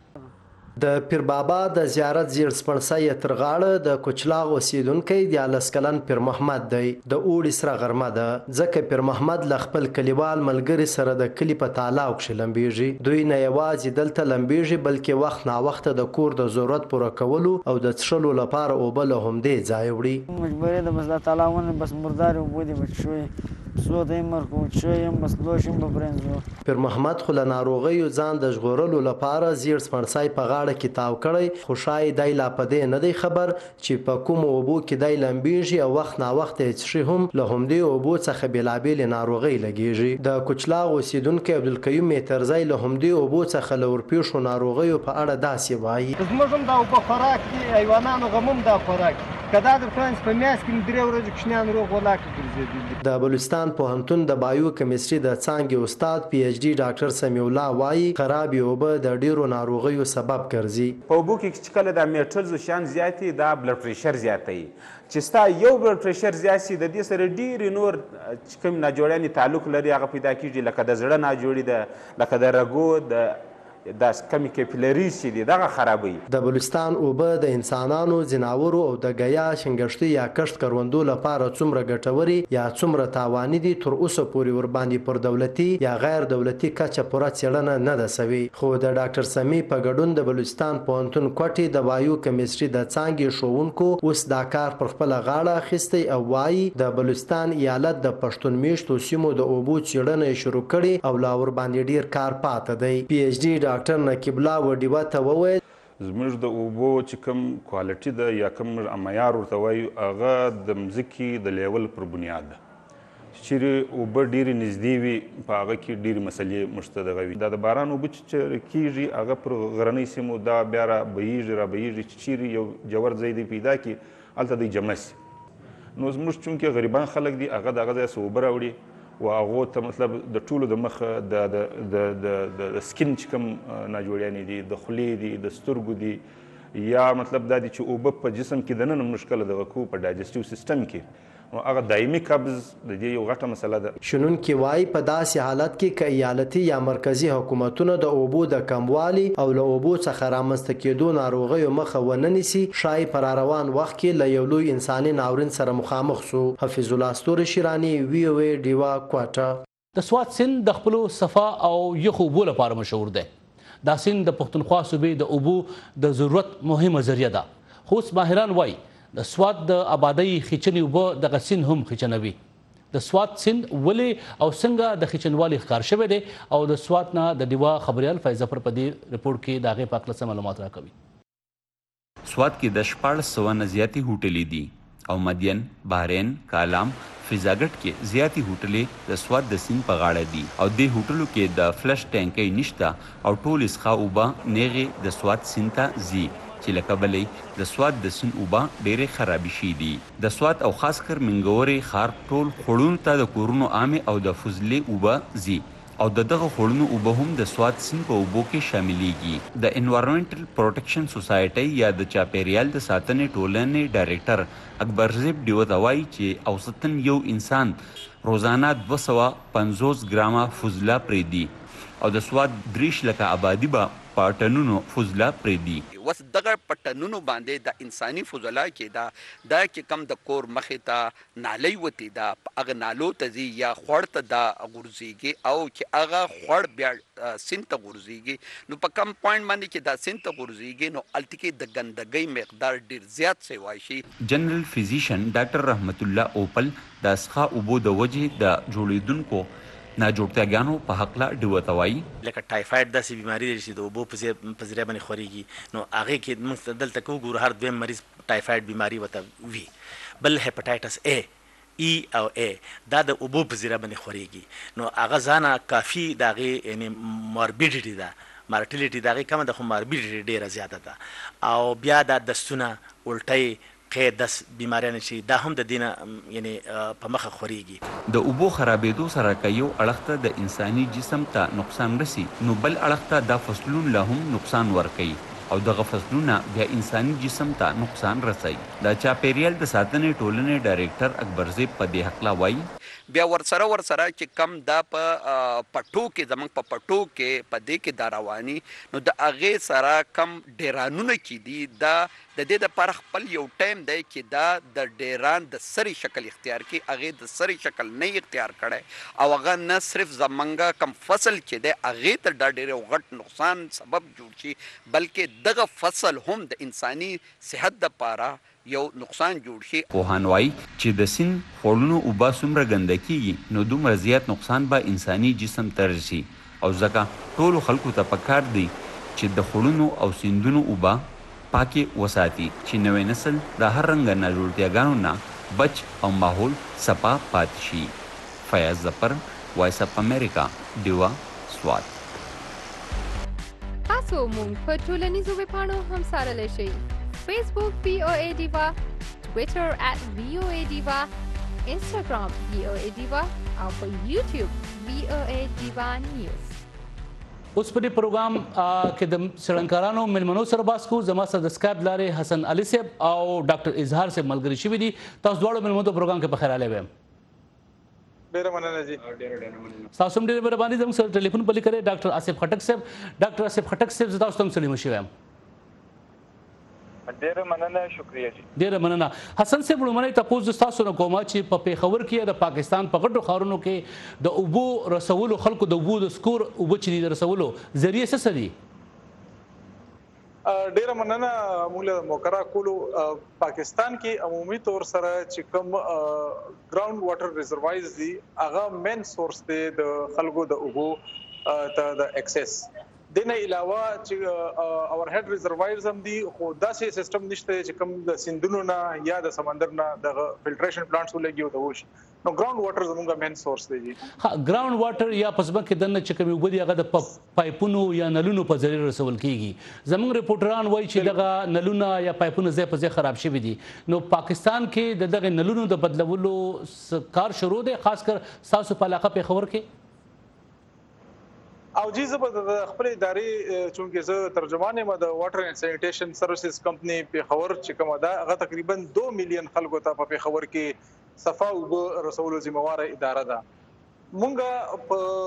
د پیر بابا د زیارت زیر سپړسۍ تر غاړه د کوچلاغ اوسیدونکی دیارلس کلن پیر محمد دی. د اوړي سره غرمه ده ځکه پیر محمد له خپل کلیوال ملګري سره د کلي په تالاو کښې لمبیږي. دوی نه یوازې دلته لمبیږي بلکې وخت ناوخته د کور د ضرورت پوره کولو او د څښلو لپاره اوبه له همدې ځایه وړي. مجبوري ده بس دا تالاونه بس مردارې اوبه دي بس شوی څو ته یې مرکو څه یم بس لوش یم به پرېنځو. پیر محمد خو له ناروغیو ځان د ژغورلو لپاره زیړ سپڼسی په غاړه کې تاو کړی خو ښایي دی لا په دې نه دی خبر چې په کومو اوبو کې دی لمبیږي او وخت ناوخته یې څښي هم له همدې اوبو څخه بېلابېلې ناروغۍ لګېږي. د کوچلاغ اوسیدونکی عبدالقیوم میترزی له همدې اوبو څخه له ورپېښو ناروغیو په اړه داسې وایي. زموږ هم دا اوبه خوراک دي حیوانانو غم هم دا خوراک دي که دا در فرانس په میاشت کې مې درې ورځې کوچنیان روغ ولاکه ګرځېدلي. د بلوچستان پوهنتون د بایو کیمستري د څانګې استاد پی ایچ ډي ډاکټر سمیع الله وایي خرابې اوبه د ډېرو ناروغیو سبب ګرځي. په اوبو کې چې کله د میټلز شیان زیات وي دا بلډ پریشر زیاتوي. چې ستا یو بلډ پریشر زیات شي د دې سره ډېرې نور چې کوم ناجوړیانې تعلق لري هغه پیدا کېږي لکه د زړه ناجوړي ده لکه د رګو د دا کمی کیپیلریز چې دي دغه خرابوي. د بلوچستان اوبه د انسانانو ځناورو او د ګیا شنګشتي یا کښت کروندو لپاره څومره ګټوري یا څومره تاواني دي تر اوسه پورې ورباندې پر دولتي یا غیر دولتي کچه پوره څېړنه نه ده سوې. خو د ډاکټر سمیع په ګډون د بلوچستان پوهنتون کوټې د بایو کیمستري د څانګې ښوونکو اوس دا کار پر خپله غاړه اخیستی او وایي د بلوچستان ایالت د پښتون میشتو سیمو د اوبو څېړنه یې شروع کړې او لا ورباندې ډېر کار پاته دی. پی ایچ ډي ډاکټر نقیب الله وډیوه ته وویل زموږ د اوبو چې کوم کوالټي ده یا کوم معیار ورته وایو هغه د مځکې د لیول پر بنیاد ده. چیرې اوبه ډېرې نږدې وي په هغه کې ډېرې مسلې موږ ته دغه وي. دا د باران اوبه چې کېږي هغه پر غرنۍ سیمو دا بیا را بهیږي را بهیږي چې چیرې یو جوور ځای دی پیدا کړي هلته دی جمع سي. نو زموږ چونکې غریبان خلک دي هغه د هغه ځای څه اوبه راوړي و هغو ته مطلب د ټولو د مخه د سکین چې کوم ناجوړیانې دي د خولې دي د سترګو دي یا مطلب دا دي چې اوبه په جسم کې دننه موږ کله دغه کوو په ډایجسټیو سیسټم کې نو هغه دایمي قبض د دې یو غټه مسله ده. شنونکي وایي په داسې حالت کې که ایالتي یا مرکزي حکومتونه د اوبو د کموالي او له اوبو څخه رامنځته کېدو ناروغیو مخه ونه نیسي ښایي په راروان وخت کې له یو لوی انساني ناورین سره مخامخ سو. حفیظ الله ستوري شیراني وی او ای ډیوا کوټه. د سوات سیند د خپلو صفا او یخو اوبو لپاره مشهور دی. دا سیند د پښتونخوا صوبې د اوبو د ضرورت مهمه ذریعه ده. خو اوس ماهران وایي د سوات د آبادۍ خیچنې اوبه دغه سیند هم خیچنوي. د سوات سیند ولې او څنګه د خیچنوالي ښکار شوی دی او د سوات نه د ډیوا خبریال فیض ظفر په دې رپورټ کې د هغې په هکله څه معلومات راکوي. سوات کې د شپاړس سوه نه زیاتې هوټلې دي او مدین، بحرین، کالام، فضاګټ کې زیاتې هوټلې د سوات د سیند په غاړه دي او دې هوټلو کې د فلش ټینکۍ نشته او ټول څښا اوبه نیغې د سوات سیند ته ځي چې له کبله د سوات د سیند اوبه ډېرې خرابې شوي دي. د سوات او خاص کر منګورې ښار ټول خوړونو ته د کورونو عامې او د فضلې اوبه ځي او د دغه خوړونو اوبه هم د سوات سیند په اوبو کې شاملېږي. د انوایرمنټل پروټیکشن سوسایټۍ یا د چاپیریال د ساتنې ټولنې ډایرکټر اکبر زیب ډیوه ته وایي چې اوسطن یو انسان روزانه دوه سوه پنځوس ګرامه فضله پرېږدي او د سوات دریش لکه آبادي به په ټنونو فضله پرېږدي. وس دغه په ټنونو باندې د انساني فضله کې دا دا چې کم د کور مخې ته نالۍ وتې دا هغه نالو ته ځي یا خوړ ته دا غورځېږي او چې هغه خوړ بیا سیند ته غورځېږي نو په کم پوینټ باندې چې دا سیند ته غورځېږي نو هلته کې د ګندګۍ مقدار ډېر زیات سوی شي. جنرال فزیشن ډاکټر رحمت الله اوپل د څښا اوبو د وجې د جوړېدونکو ناجوړتیاګانو په هکله ډیوه ته وایي لکه ټایفاید داسې بیماري دی چې د اوبو په ذریعه باندې خورېږي نو هغې کې موږ دلته که وګورو هر دویم مریض ټایفاید بیماري ورته وي. بل هیپاټایټس ای ای او ای دا د اوبو په ذریعه باندې خورېږي نو هغه ځانه کافي د هغې یعنې ماربیډیټي ده مارټیلیټي د هغې کمه ده خو ماربیډیټي ډېره زیاته ده او بیا دا دستونه الټۍ قید دس بیماریان چې دا هم د دینه یعنی په مخه خوريږي. د اوبو خرابېدو سره که یو اړخ ته د انساني جسم ته نقصان رسي نو بل اړخ ته دا فصلونه لا هم نقصان ورکوي او دغه فصلونه بیا انساني جسم ته نقصان رسوي. د چاپیریال د ساتنې ټولنې ډایرکټر اکبرزیب په دې هکله وایي بیا ورسره ورسره چې کم دا په پټو کې زمونږ په پټو کې په دې کې دا رواني نو د هغې سره کم ډیرانونه چې دي دا د دې دپاره خپل یو ټایم دی چې دا د ډیران د سري شکل اختیار کړي هغې د سري شکل نه اختیار کړی او هغه نه صرف زمونږ کم فصل چې دی هغې ته دا ډېر یو غټ نقصان سبب جوړ شي بلکې دغه فصل هم د انساني صحت دپاره یو نقصان جوړ شي. پوهان وایي چې د سیند خوړونو اوبه څومره ګنده کیږي نو دومره زیات نقصان به انساني جسم ته رسي او ځکه ټولو خلکو ته پکار دی چې د خوړونو او سیندونو اوبه پاکې وساتي چې نوی نسل د هر رنګه ناجوړتیاګانو نه بچ او ماحول صفا پاتې شي. فیاض ظفر، وایس اف امریکا، ډیوا، سوات. تاسو مونږ په ټولنیزو ویبپاڼو هم څارلی شئ. فیسبوک وی او ای ډیوا، ټویټر ات وی او ای ډیوا، انسټاګرام وی او ای ډیوا او په یوټیوب وی او ای ډیوا نیوز. اوس په دې پروګرام کې د څېړنکارانو مېلمنو سره بحث کوو. زما سره د سکایپ لارې حسن علي صاحب او ډاکټر اظهار صاحب ملګري شوي دي. تاسو دواړو مېلمنو ته پروګرام کې بخیر راغلی وایم. ډېره مننه جی. ډېره مننه. تاسو هم ډېرې مهرباني. زموږ سره ټلیفون پلي کړی ډاکټر آصف خټک صاحب. ډاکټر آصف خټک صاحب زه تاسو ته هم سلیم شوی یم. ډېره مننه، شکریه جی. ډېره مننه. حسن صاحب لومړی تپوس زه ستاسو نه کوم چې په پېښور کې د پاکستان په غټو ښارونو کې د اوبو رسولو خلکو د اوبو د سکور اوبه چې دي د رسولو ذریعې څه څه دي؟ ډېره مننه. موږ له موقره کولو پاکستان کې عمومي طور سره چې کوم ګراوند واټر ریزروایرز دي هغه مین سورس دی د خلکو د اوبو ته د اکسس. دنه علاوه چې اور هډ ریزروایرز هم دي خو داسې سیستم نشته چې کوم د سیندونو نه یا د سمندر نه د فلټریشن پلانټس ولګي او د وشي. نو ګراوند واټر زموږ مین سورس دی. ها ګراوند واټر یا پس بکه دنه چې کوم وبدي هغه د پایپونو یا نلونو په ذریعہ رسول کیږي. زموږ ریپورټران وایي چې دغه نلونه یا پایپونه ځای په ځای خراب شوي دي. نو پاکستان کې د دغه نلونو د بدلولو کار شروع دی خاص کر تاسو په علاقه پېښور کې؟ او جی زه په خپل ادارې چونکه زه ترجمان یم د واټر اینڈ سینیټیشن سروسز کمپنی پېښور چې کومه ده هغه تقریبا دو میلیون خلکو ته په پېښور کې صفا اوبه رسولو ذمہواره اداره ده. مونږ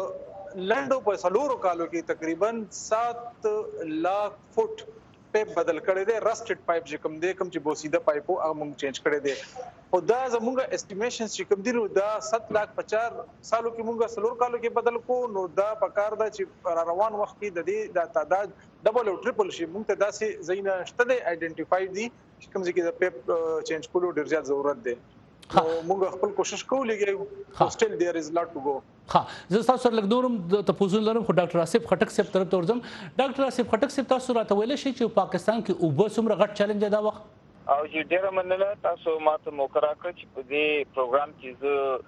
په لنډو په څلورو کالو کې تقریبا سات لاک فوټ پایپ بدل کړی دی. رسټډ پایپ چې کوم دی کوم چې بوسیده پایپ هغه مونږ چینج کړی دی. او دا زموږ اسټیمیشنز چې کوم دي نو دا سات لاک پچاس سالو کې مونږ څلور کالو کې بدل کو نو دا پکار دا چې روان وخت کې د دې د تعداد ډبل او ټریپل شي. مونږ ته داسې زینه شته دی آئیډنټیفای دي چې کوم ځکه د پایپ چینج کولو ډیر زیات ضرورت دی. نو موږ خپل کوشش کوو لګي سټیل دیر از لاټ ټو گو. ها زه تاسو سره لګدورم د تاسو لرم خو ډاکټر آصف خټک صاحب طرف ته ورځم. ډاکټر آصف خټک صاحب تاسو راته ویل شي چې پاکستان کې اوبه څومره غټ چیلنج دا وخت او چې ډیره مننه تاسو ماته موقع راکړه چې په دې پروګرام کې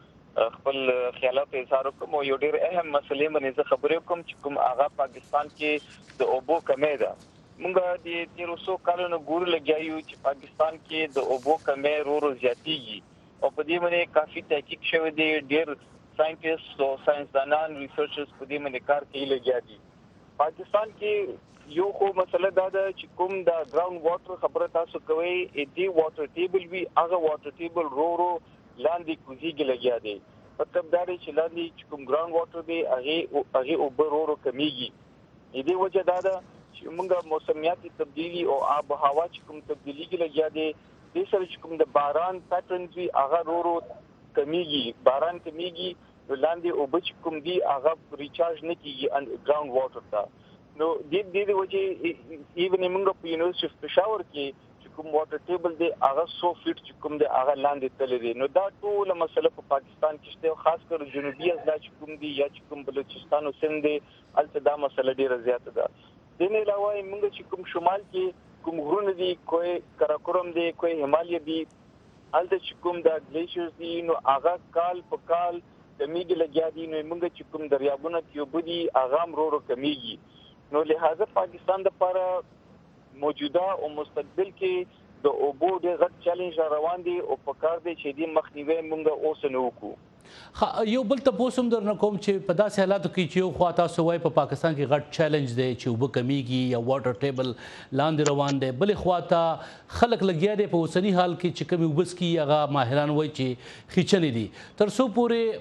زه خپل خیالات اظهار کوم او یو ډیر اهم مسلې باندې زه خبرې کوم چې کوم هغه پاکستان کې د اوبو کمی ده. موږ د تیرو څو کلونو ګور لګیایو چې پاکستان کې د اوبو کمی ورو ورو زیاتېږي او په دې باندې کافي تحقیق شوی دی. ډیر ساينټیست او ساينسدانان ریسرچرز په دې باندې کار کوي لګیا دي. پاکستان کې یو خو مسله دا ده چې کوم دا ګراوند واټر خبره تاسو کوي دې واټر ټیبل وی هغه واټر ټیبل رو رو لاندې کوزيږي لګیا دی. مطلب دا دی چې لاندې چې کوم ګراوند واټر دی هغه هغه اوبه رو رو کمیږي. دې وجه دا ده چې موږ موسمیاتي تبدیلی او آب و هوا چې کوم تبدیلی کې لګیا دی د سره چې کوم د باران پیټرنز وی هغه رو رو کمیږي. باران کمیږي لاندې اوبه چې کوم دی هغه ریچارج نه کیږي ګراوند واټر ته. نو د دې د وجه ایون موږ په یونیورسيټي اف پېښور کې چې کوم واټر ټیبل دی هغه سو فیټ چې کوم دی هغه لاندې تللی دی. نو دا ټول مسله په پاکستان کې شته خاص کر جنوبي اضلاع چې کوم دی یا چې کوم بلوچستان او سند دی الته دا مسله ډیره زیاته ده. د نه علاوه موږ چې کوم شمال کې کوم غرونه دي کوی کراکورم دی کوی همالیا دی الته چې کوم دا ګلیشرز دي نو هغه کال په کال کمیږي لګیا دي. نو موږ چې کوم دریابونه کې وبدي هغه هم ورو کمیږي. نو لہذا پاکستان د لپاره موجوده او مستقبل کې د اوبو ډېر غټ چیلنج را روان دي او په کار دی چې دې مخنیوي موږ اوس نه وکړو. یو بل تاسو هم درنه کوم چې په داسې حالاتو کې چې یو خوا تاسو وایي په پاکستان کې غټ چیلنج دی چې اوبه کمیږي یا واټر ټیبل لاندې روان دی، بلې خوا ته خلک لګیا دی په اوسني حال کې چې کومې اوبه څښي هغه ماهران وایي چې خیچنې دي. تر څو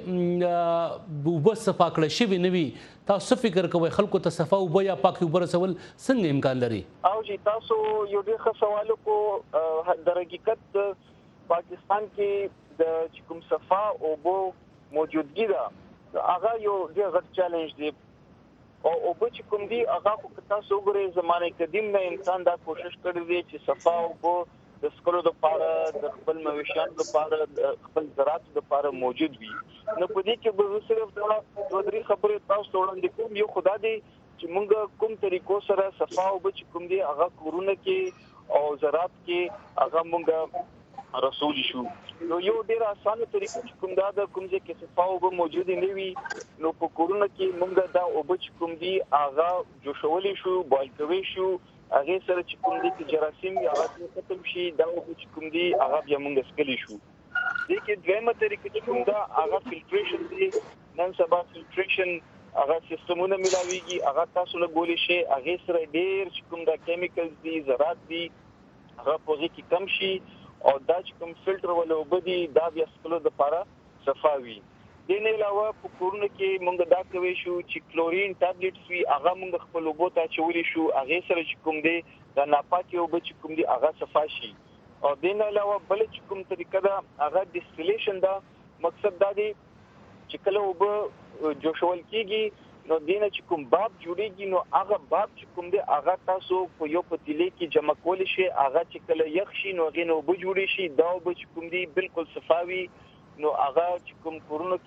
پورې اوبه صفا کړه شوې نه وي تاسو فکر کوئ خلکو ته صفا اوبه یا پاکې اوبه رسول څنګه امکان لري؟ او چې تاسو یو ډېر ښه سوال وکړو. د حقیقت پاکستان کې د چې کوم صفا اوبو موجودګي ده هغه یو ډېر غټ چیلنج دی او اوبه چې کوم دي هغه خو تاسو وګورئ زمانه قدیم نه انسان دا کوشش کړی دی چې صفا اوبه د څښلو لپاره د خپل مویشیانو لپاره د خپل زراعت لپاره موجود وي. نو په دې کې به صرف دا دوه درې خبرې تاسو وړاندې کوم. یو خدا دی چې موږ کوم طریقو سره صفا اوبه چې کوم دي هغه کورونه کې او زراعت کې هغه موږ رسول شو. نو یو ډیر اسانه طریقه چې کوم دا د کوم ځای کې صفا اوبه موجود نه وي نو په کورونه کې موږ دا اوبه چې کوم دي هغه جوشولی شو، بوایل کوي شو، هغه سره چې کوم دي چې جراثیم یا هغه ختم شي دا اوبه چې کوم دي هغه بیا موږ سکلی شو. دې کې دویمه طریقه چې کوم دا هغه فلټریشن دی. نن سبا فلټریشن هغه سیستمونه ملاويږي هغه تاسو له ګولې شي هغه سره ډیر چې کوم دا کیمیکلز دي زراعت دي هغه په دې کې کم شي او دا چې کوم فلټر ولا وبدي دا بیا سکلو د لپاره صفاوي. د نه علاوه په کورونه کې مونږ دا کوي شو چې کلورین ټابلیټس وی هغه مونږ خپل وبو ته چولې شو هغه سره چې کوم دی دا ناپاکي وب چې کوم دی هغه صفا شي. او د نه علاوه بل چې کوم طریقه دا هغه ډیسټیلیشن دا مقصد دا دی چې کله وب جوشول کیږي نو دینه چې کوم باب جوړیږي نو هغه باب چې کوم دی هغه تاسو په یو پتیلې کې جمع کول شي هغه چې کله یخ شي نو هغه نو به جوړی شي دا به چې کوم دی بالکل صفاوي. نو هغه چې کوم کورونو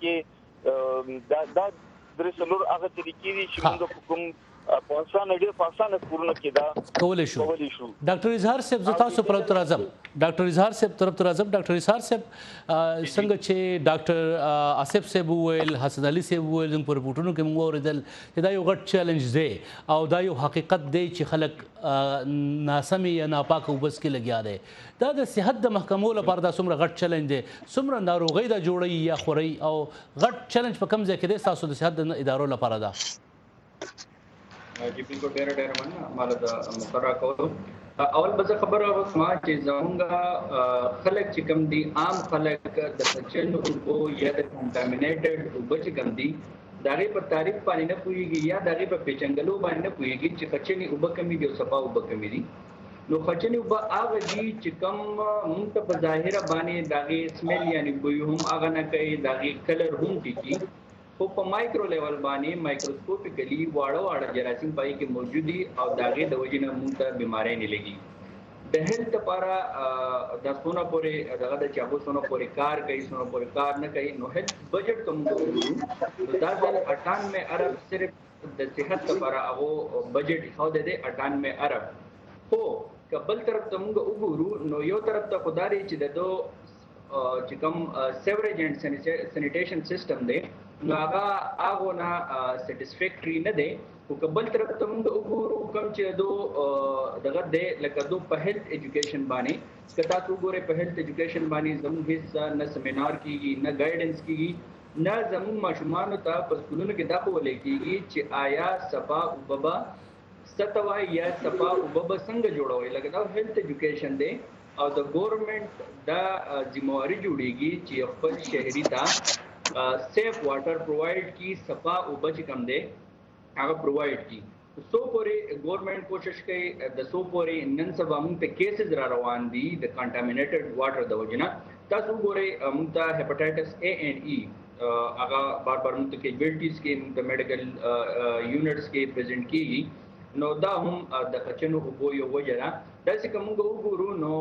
کې دا دا درې څلور هغه طریقې دي چې موږ په کوم په انسان ډېر په اسانه کورونه کې دا کولای شو. ډاکټر اظهار صاحب زه تاسو پر تر اعظم ډاکټر اظهار صاحب طرف تر اعظم ډاکټر اظهار صاحب څنګه چې ډاکټر آصف صاحب ویل حسن علي صاحب ویل په رپورټونو کې موږ اوریدل چې دا یو غټ چیلنج دی او دا یو حقیقت دی چې خلک ناسمي یا ناپاک وبس کې لګیا دي. دا د صحت د محکمو لپاره دا څومره غټ چیلنج دی څومره ناروغي دا جوړي یا خوري او غټ چیلنج په کوم ځای کې دی تاسو د صحت د ادارو لپاره دا؟ جی بالکل ډیر ډیر مننه مال د مقرره کولو. اول به خبره وکم چې زمونږ خلک چې کم دي عام خلک د سچن او یا د کنټامینیټډ او چې کم دي دغه په تعریف باندې نه پويږي یا دغه په پیچنګلو باندې نه پويږي چې خچني او کمی دي او صفا او کمی دي. نو خچني او هغه دي چې کم مونږ ته په ظاهره باندې دغه سمیل یعنی بوی هم هغه نه کوي دغه کلر هم دي خو په مایکرو لیول باندې مایکروسکوپیکلی واړه واړه جراثیم پای کې موجودي او داغه د وجې نه موږ ته بیماری نه لګي. د هیلث لپاره د سونه پورې دغه د چابو سونه پورې کار کوي سونه پورې کار نه کوي. نو هیلث بجټ کوم نو دا د اٹھانوے ارب صرف د صحت لپاره هغه بجټ خو د اٹھانوے ارب. خو کبل طرف ته موږ وګورو نو یو طرف ته خدای چې د دو چې کوم سیوریج اینڈ سینیټیشن سیستم دی نو هغه هغه نه سټیسفیکټری نه دی. او کبل طرف ته موږ وګورو کوم چې دو دغه د لکه دو په هیلث ایجوکیشن باندې کتا تو ګوره په هیلث ایجوکیشن باندې زموږ هیڅ نه سیمینار کیږي نه گایډنس کیږي نه زموږ ماشومان ته په سکولونو کې دا ولې کیږي چې آیا صفا او بابا ستوا یا صفا او بابا څنګه جوړوي لکه دا هیلث ایجوکیشن دی او د ګورنمنت دا ذمہواری جوړیږي چې خپل شهري ته سیف واټر پرووایډ کی صفا او بچ کم دے هغه پرووایډ کی. سو پورې ګورنمنت کوشش کوي د سو پورې نن سبا موږ ته کیسز را روان دي د کنټامینیټډ واټر د وجنه. تاسو ګورئ موږ ته هپاټایټس اے اینڈ ای هغه بار بار موږ ته کیجوالټیز کې موږ ته میډیکل یونټس کې پریزنټ کیږي. نو دا هم د خچنو اوبو یو وجه ده. داسې کوم وګورو نو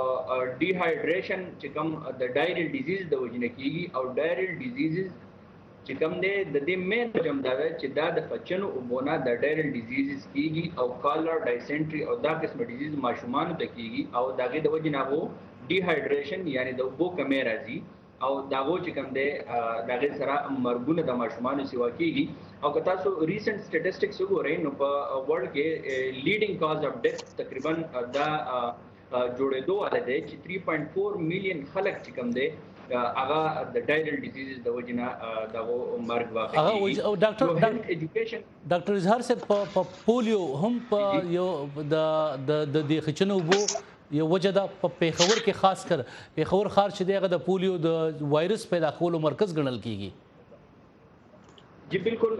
ډي هایډریشن چې کوم د ډایریل ډیزیز د وجنه کیږي او ډایریل ډیزیز چې کوم دی د دې مین جمع ده چې دا د خچنو اوبو نه د ډایریل ډیزیز کیږي او کالر ډایسنټري او دا قسم ډیزیز ماشومان ته کیږي او داغه د وجنه وو ډي هایډریشن یعنی د اوبو کمی راځي او داغو چې کوم دی داغه سره مرګونه د ماشومان سیوا کیږي. او که تاسو ریسنت سټیټسټکس وګورئ نو په ورلد کې لیډینګ کاز اف ډیث تقریبا دا جوړېدو والا دی چې تھری پوینټ فور میلیون خلک چې کوم دی هغه د ډایرل ډیزیز د وجنه دغه مرګ واقع کیږي او ډاکټر ایجوکیشن ډاکټر اظهار صاحب په پولیو هم په یو د د د خچنو وو یو وجه د په پیښور کې خاص کر پیښور ښار چې دغه د پولیو د وایرس پیدا کولو مرکز ګڼل کیږي. جی بالکل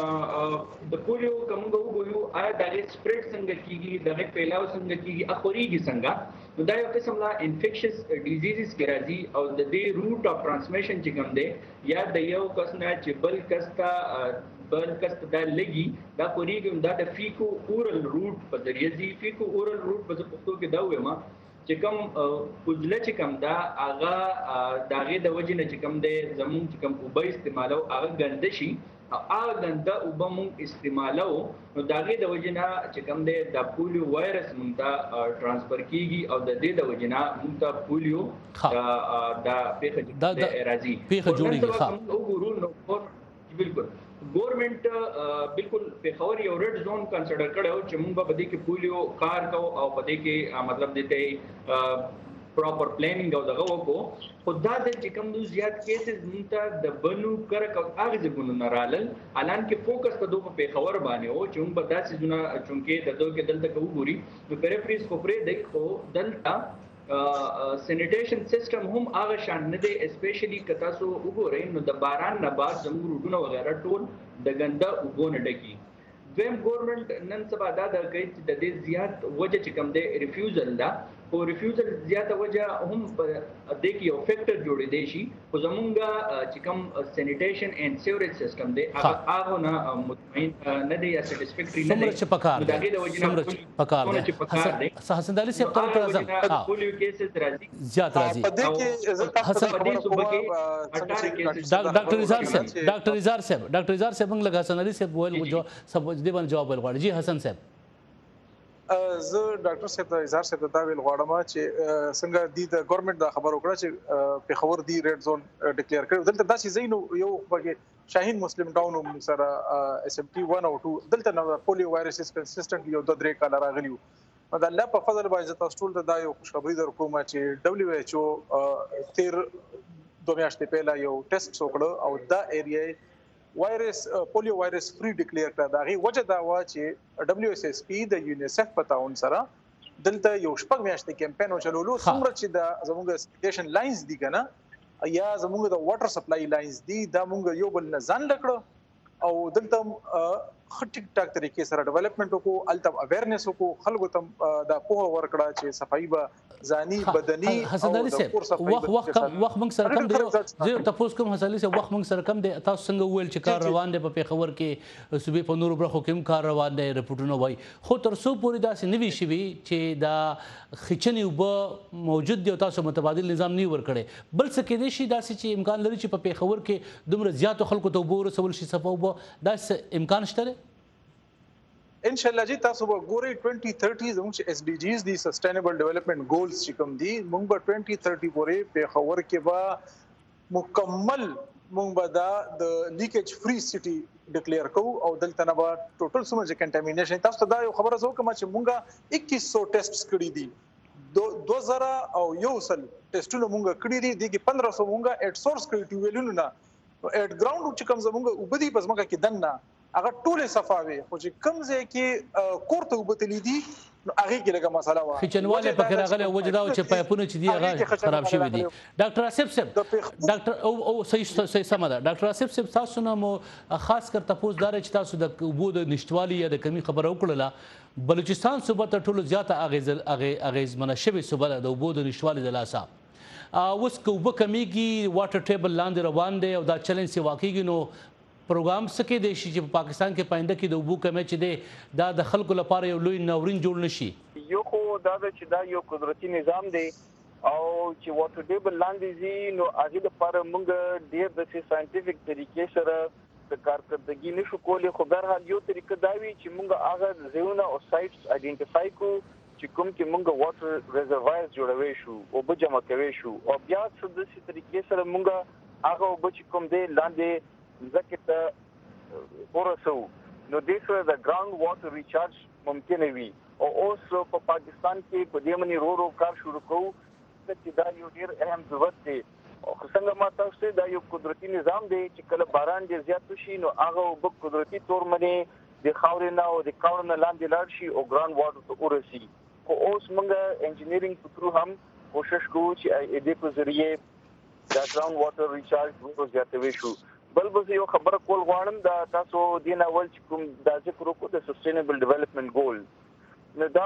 د پولیو کومه وګورو آیا د سپریډ څنګه کیږي د پیلاو څنګه کیږي اخوريږي څنګه نو دا یو قسم لا انفیکشس ډیزیزز کې راځي او د دې روټ اف ټرانسمیشن چې کوم دی یا د یو کس نه چې بل کس ته بل کس ته دا لګي دا خوريږي دا د فیکو اورل روټ په ذریعہ دی فیکو اورل روټ په پښتو کې دا وایم چې کوم پوزله چې کوم دا هغه داغه د وجې نه چې کوم دی زمون چې کوم وبې استعمالو هغه ګنده شي هغه ګنده وبه مونږ استعمالو نو داغه د وجې نه چې کوم دی د پولیو وایرس مونږ ته ترانسفر کیږي او د دې د وجې نه مونږ ته پولیو دا پیښه د راځي پیښه جوړیږي ښه وګورو نو بالکل ګورنمنت بالکل پیښور یو ریډ زون کنسیډر کړو چې موږ په دې کې پولیو کار کوو او په دې کې مطلب دته پراپر پلانینګ او دغه وکړو خو دا د چې کوم نو زیات کیسز موږ ته د بنو کرک او هغه ځګونو نه رالل الان کې فوکس په دوه پیښور باندې او چې موږ په داسې ځونه چونکې د دوه کې دلته کوو نو پریفریز خو پرې دی خو دلته سینیټیشن سیستم هم هغه شان نه دی اسپیشلی که تاسو وګورئ نو د باران نه بعد زموږ روډونه وغیرہ ټول د ګنده اوبو نه ډکي دویم ګورنمنت نن سبا دا د کوي چې د دې زیات وجه چې کوم دی ریفیوزل دا او ریفیوزل زیاته وجه هم په دې کې یو فیکٹر جوړې دی شي خو زمونږ چې کوم سینیټیشن اینڈ سیوریج سیستم دی هغه نه مطمئن نه دی یا سټیسفیکټری نه دی څومره چې پکار دی څومره چې پکار دی حسن علي صاحب تاسو راځم ها پولیو کیسز راځي زیات راځي په دې کې زه تاسو په دې صوبه کې ډاکټر اظهار صاحب ډاکټر اظهار صاحب ډاکټر اظهار صاحب موږ لږ حسن علي صاحب ویل جو سب دې باندې جواب ورغواړي جی حسن صاحب زه ډاکټر صاحب ته اظهار صاحب ته ویل غواړم چې څنګه د ګورنمنت دا خبر وکړه چې پیښور دی ریډ زون ډیکلیئر کړو دلته داسې زینو یو بګه شاهین مسلم ټاون هم سره اس ام ټي ون او ټو دلته نو پولیو وایرسز کنسسټنټلی یو د درې کال راغلیو دا الله په فضل باندې تاسو ټول دا یو خوشخبری در کوم چې دبليو ایچ او تیر دوه میاشتې پهلا یو ټیسټ وکړو او دا ایریا وایرس پولیو وایرس فری ډیکلیئر کړه دا غي وجه دا و چې دبليو اس اس پی د یونیسف په تعاون سره دلته یو شپږ میاشتې کمپاین وچلولو څومره چې د زموږ سټیشن لاینز دي کنه یا زموږ د واټر سپلای لاینز دي دا موږ یو بل نه ځان لکړو او دلته خټیک ټاک طریقې سره ډیولپمنٹ وکړو التم اویرنس وکړو خلکو ته دا پوهه ورکړه چې صفائی به ځاني بدني حسن علي صاحب وخت وخت وخت موږ سره کم دی زه تاسو کوم حسن علي صاحب وخت موږ سره کم دی تاسو څنګه ویل چې کار روان دی په پیښور کې صوبې په نورو برخو کې کار روان دی رپورټونه وایي خو تر څو پورې داسې نوي شوي چې دا خچنې وبه موجود دی او تاسو متبادل نظام نه ورکړي بل څه کې دی شي داسې چې امکان لري چې په پیښور کې دومره زیاتو خلکو ته وبو رسول شي صفه وبه داسې امکان شته ان شاء الله جی تاسو به ګورئ twenty thirty زموږ اس ډي جیز دي سسټینبل ډیولپمنٹ ګولز چې کوم دي موږ به twenty thirty پورې په خبر کې به مکمل موږ به دا د لیکیج فری سټي ډیکلیئر کوو او دلته نه به ټوټل سمه چې کنټامینیشن تاسو ته دا یو خبره زو کوم چې موږ twenty hundred ټیسټس کړی دي دو زره او یو سل ټیسټونه موږ کړی دي دغه fifteen hundred موږ اټ سورس کړی ټي ویلونو نه اټ ګراوند چې کوم زموږ وبدي پزماکه کې دنه هغه ټوله صفاوي خو چې کوم ځای کې کوړته وبتلی دي نو هغه کې لګه مساله وه خچنواله پکې راغله وجدا چې پایپونه چې دی هغه خراب شوی دي ډاکټر اسف صاحب ډاکټر او او صحیح صحیح سم ده ډاکټر اسف صاحب تاسو نه مو خاص کر تاسو دار چې تاسو د وبو د نشټوالي یا د کمی خبر وکړه بلوچستان صوبه ته ټولو زیاته اغیز اغیز منشبه صوبه د وبو د نشټوالي د لاسه اوس کو وبکمیږي واټر ټیبل لاندې روان دی او دا چیلنج سی واقعي نو پروګرام سکه دی چې په پاکستان کې پاینده کې د وبو کمی چې دی دا د خلکو لپاره یو لوی ناورین جوړ نشي یو خو دا چې دا یو قدرتي نظام دی او چې واټر ټیبل لاندې زی نو هغه لپاره موږ ډیر د ساينټیفیک طریقې سره د کارکردګي نشو کولای خو بهر حال یو طریقه دا وی چې موږ هغه زیونه او سایټس آئیډینټیفای کو چې کوم کې موږ واټر ریزروایرز جوړوي شو او به جمع کوي شو او بیا څه د طریقې سره موږ هغه به چې کوم دی لاندې ځکه ته ورسو نو دې سره د ګراوند واټر ریچارج ممکن وي او اوس په پاکستان کې په دې باندې ورو ورو کار شروع کوو چې دا یو ډیر اهم ضرورت دی. او څنګه ما تاسو ته دا یو قدرتي نظام دی چې کله باران ډیر زیات شي نو هغه وب قدرتي تور باندې د خاورې نه او د کاور نه لاندې لاړ شي او ګراوند واټر ته ورسي. خو اوس موږ انجینیرینګ په ترو هم کوشش کوو چې د په ذریعه دا ګراوند واټر ریچارج ورو زیاتوي شو. بل به یو خبره کول غواړم دا تاسو دین اول چې کوم دا ذکر وکړو د سستینبل ډیولپمنٹ ګول نو دا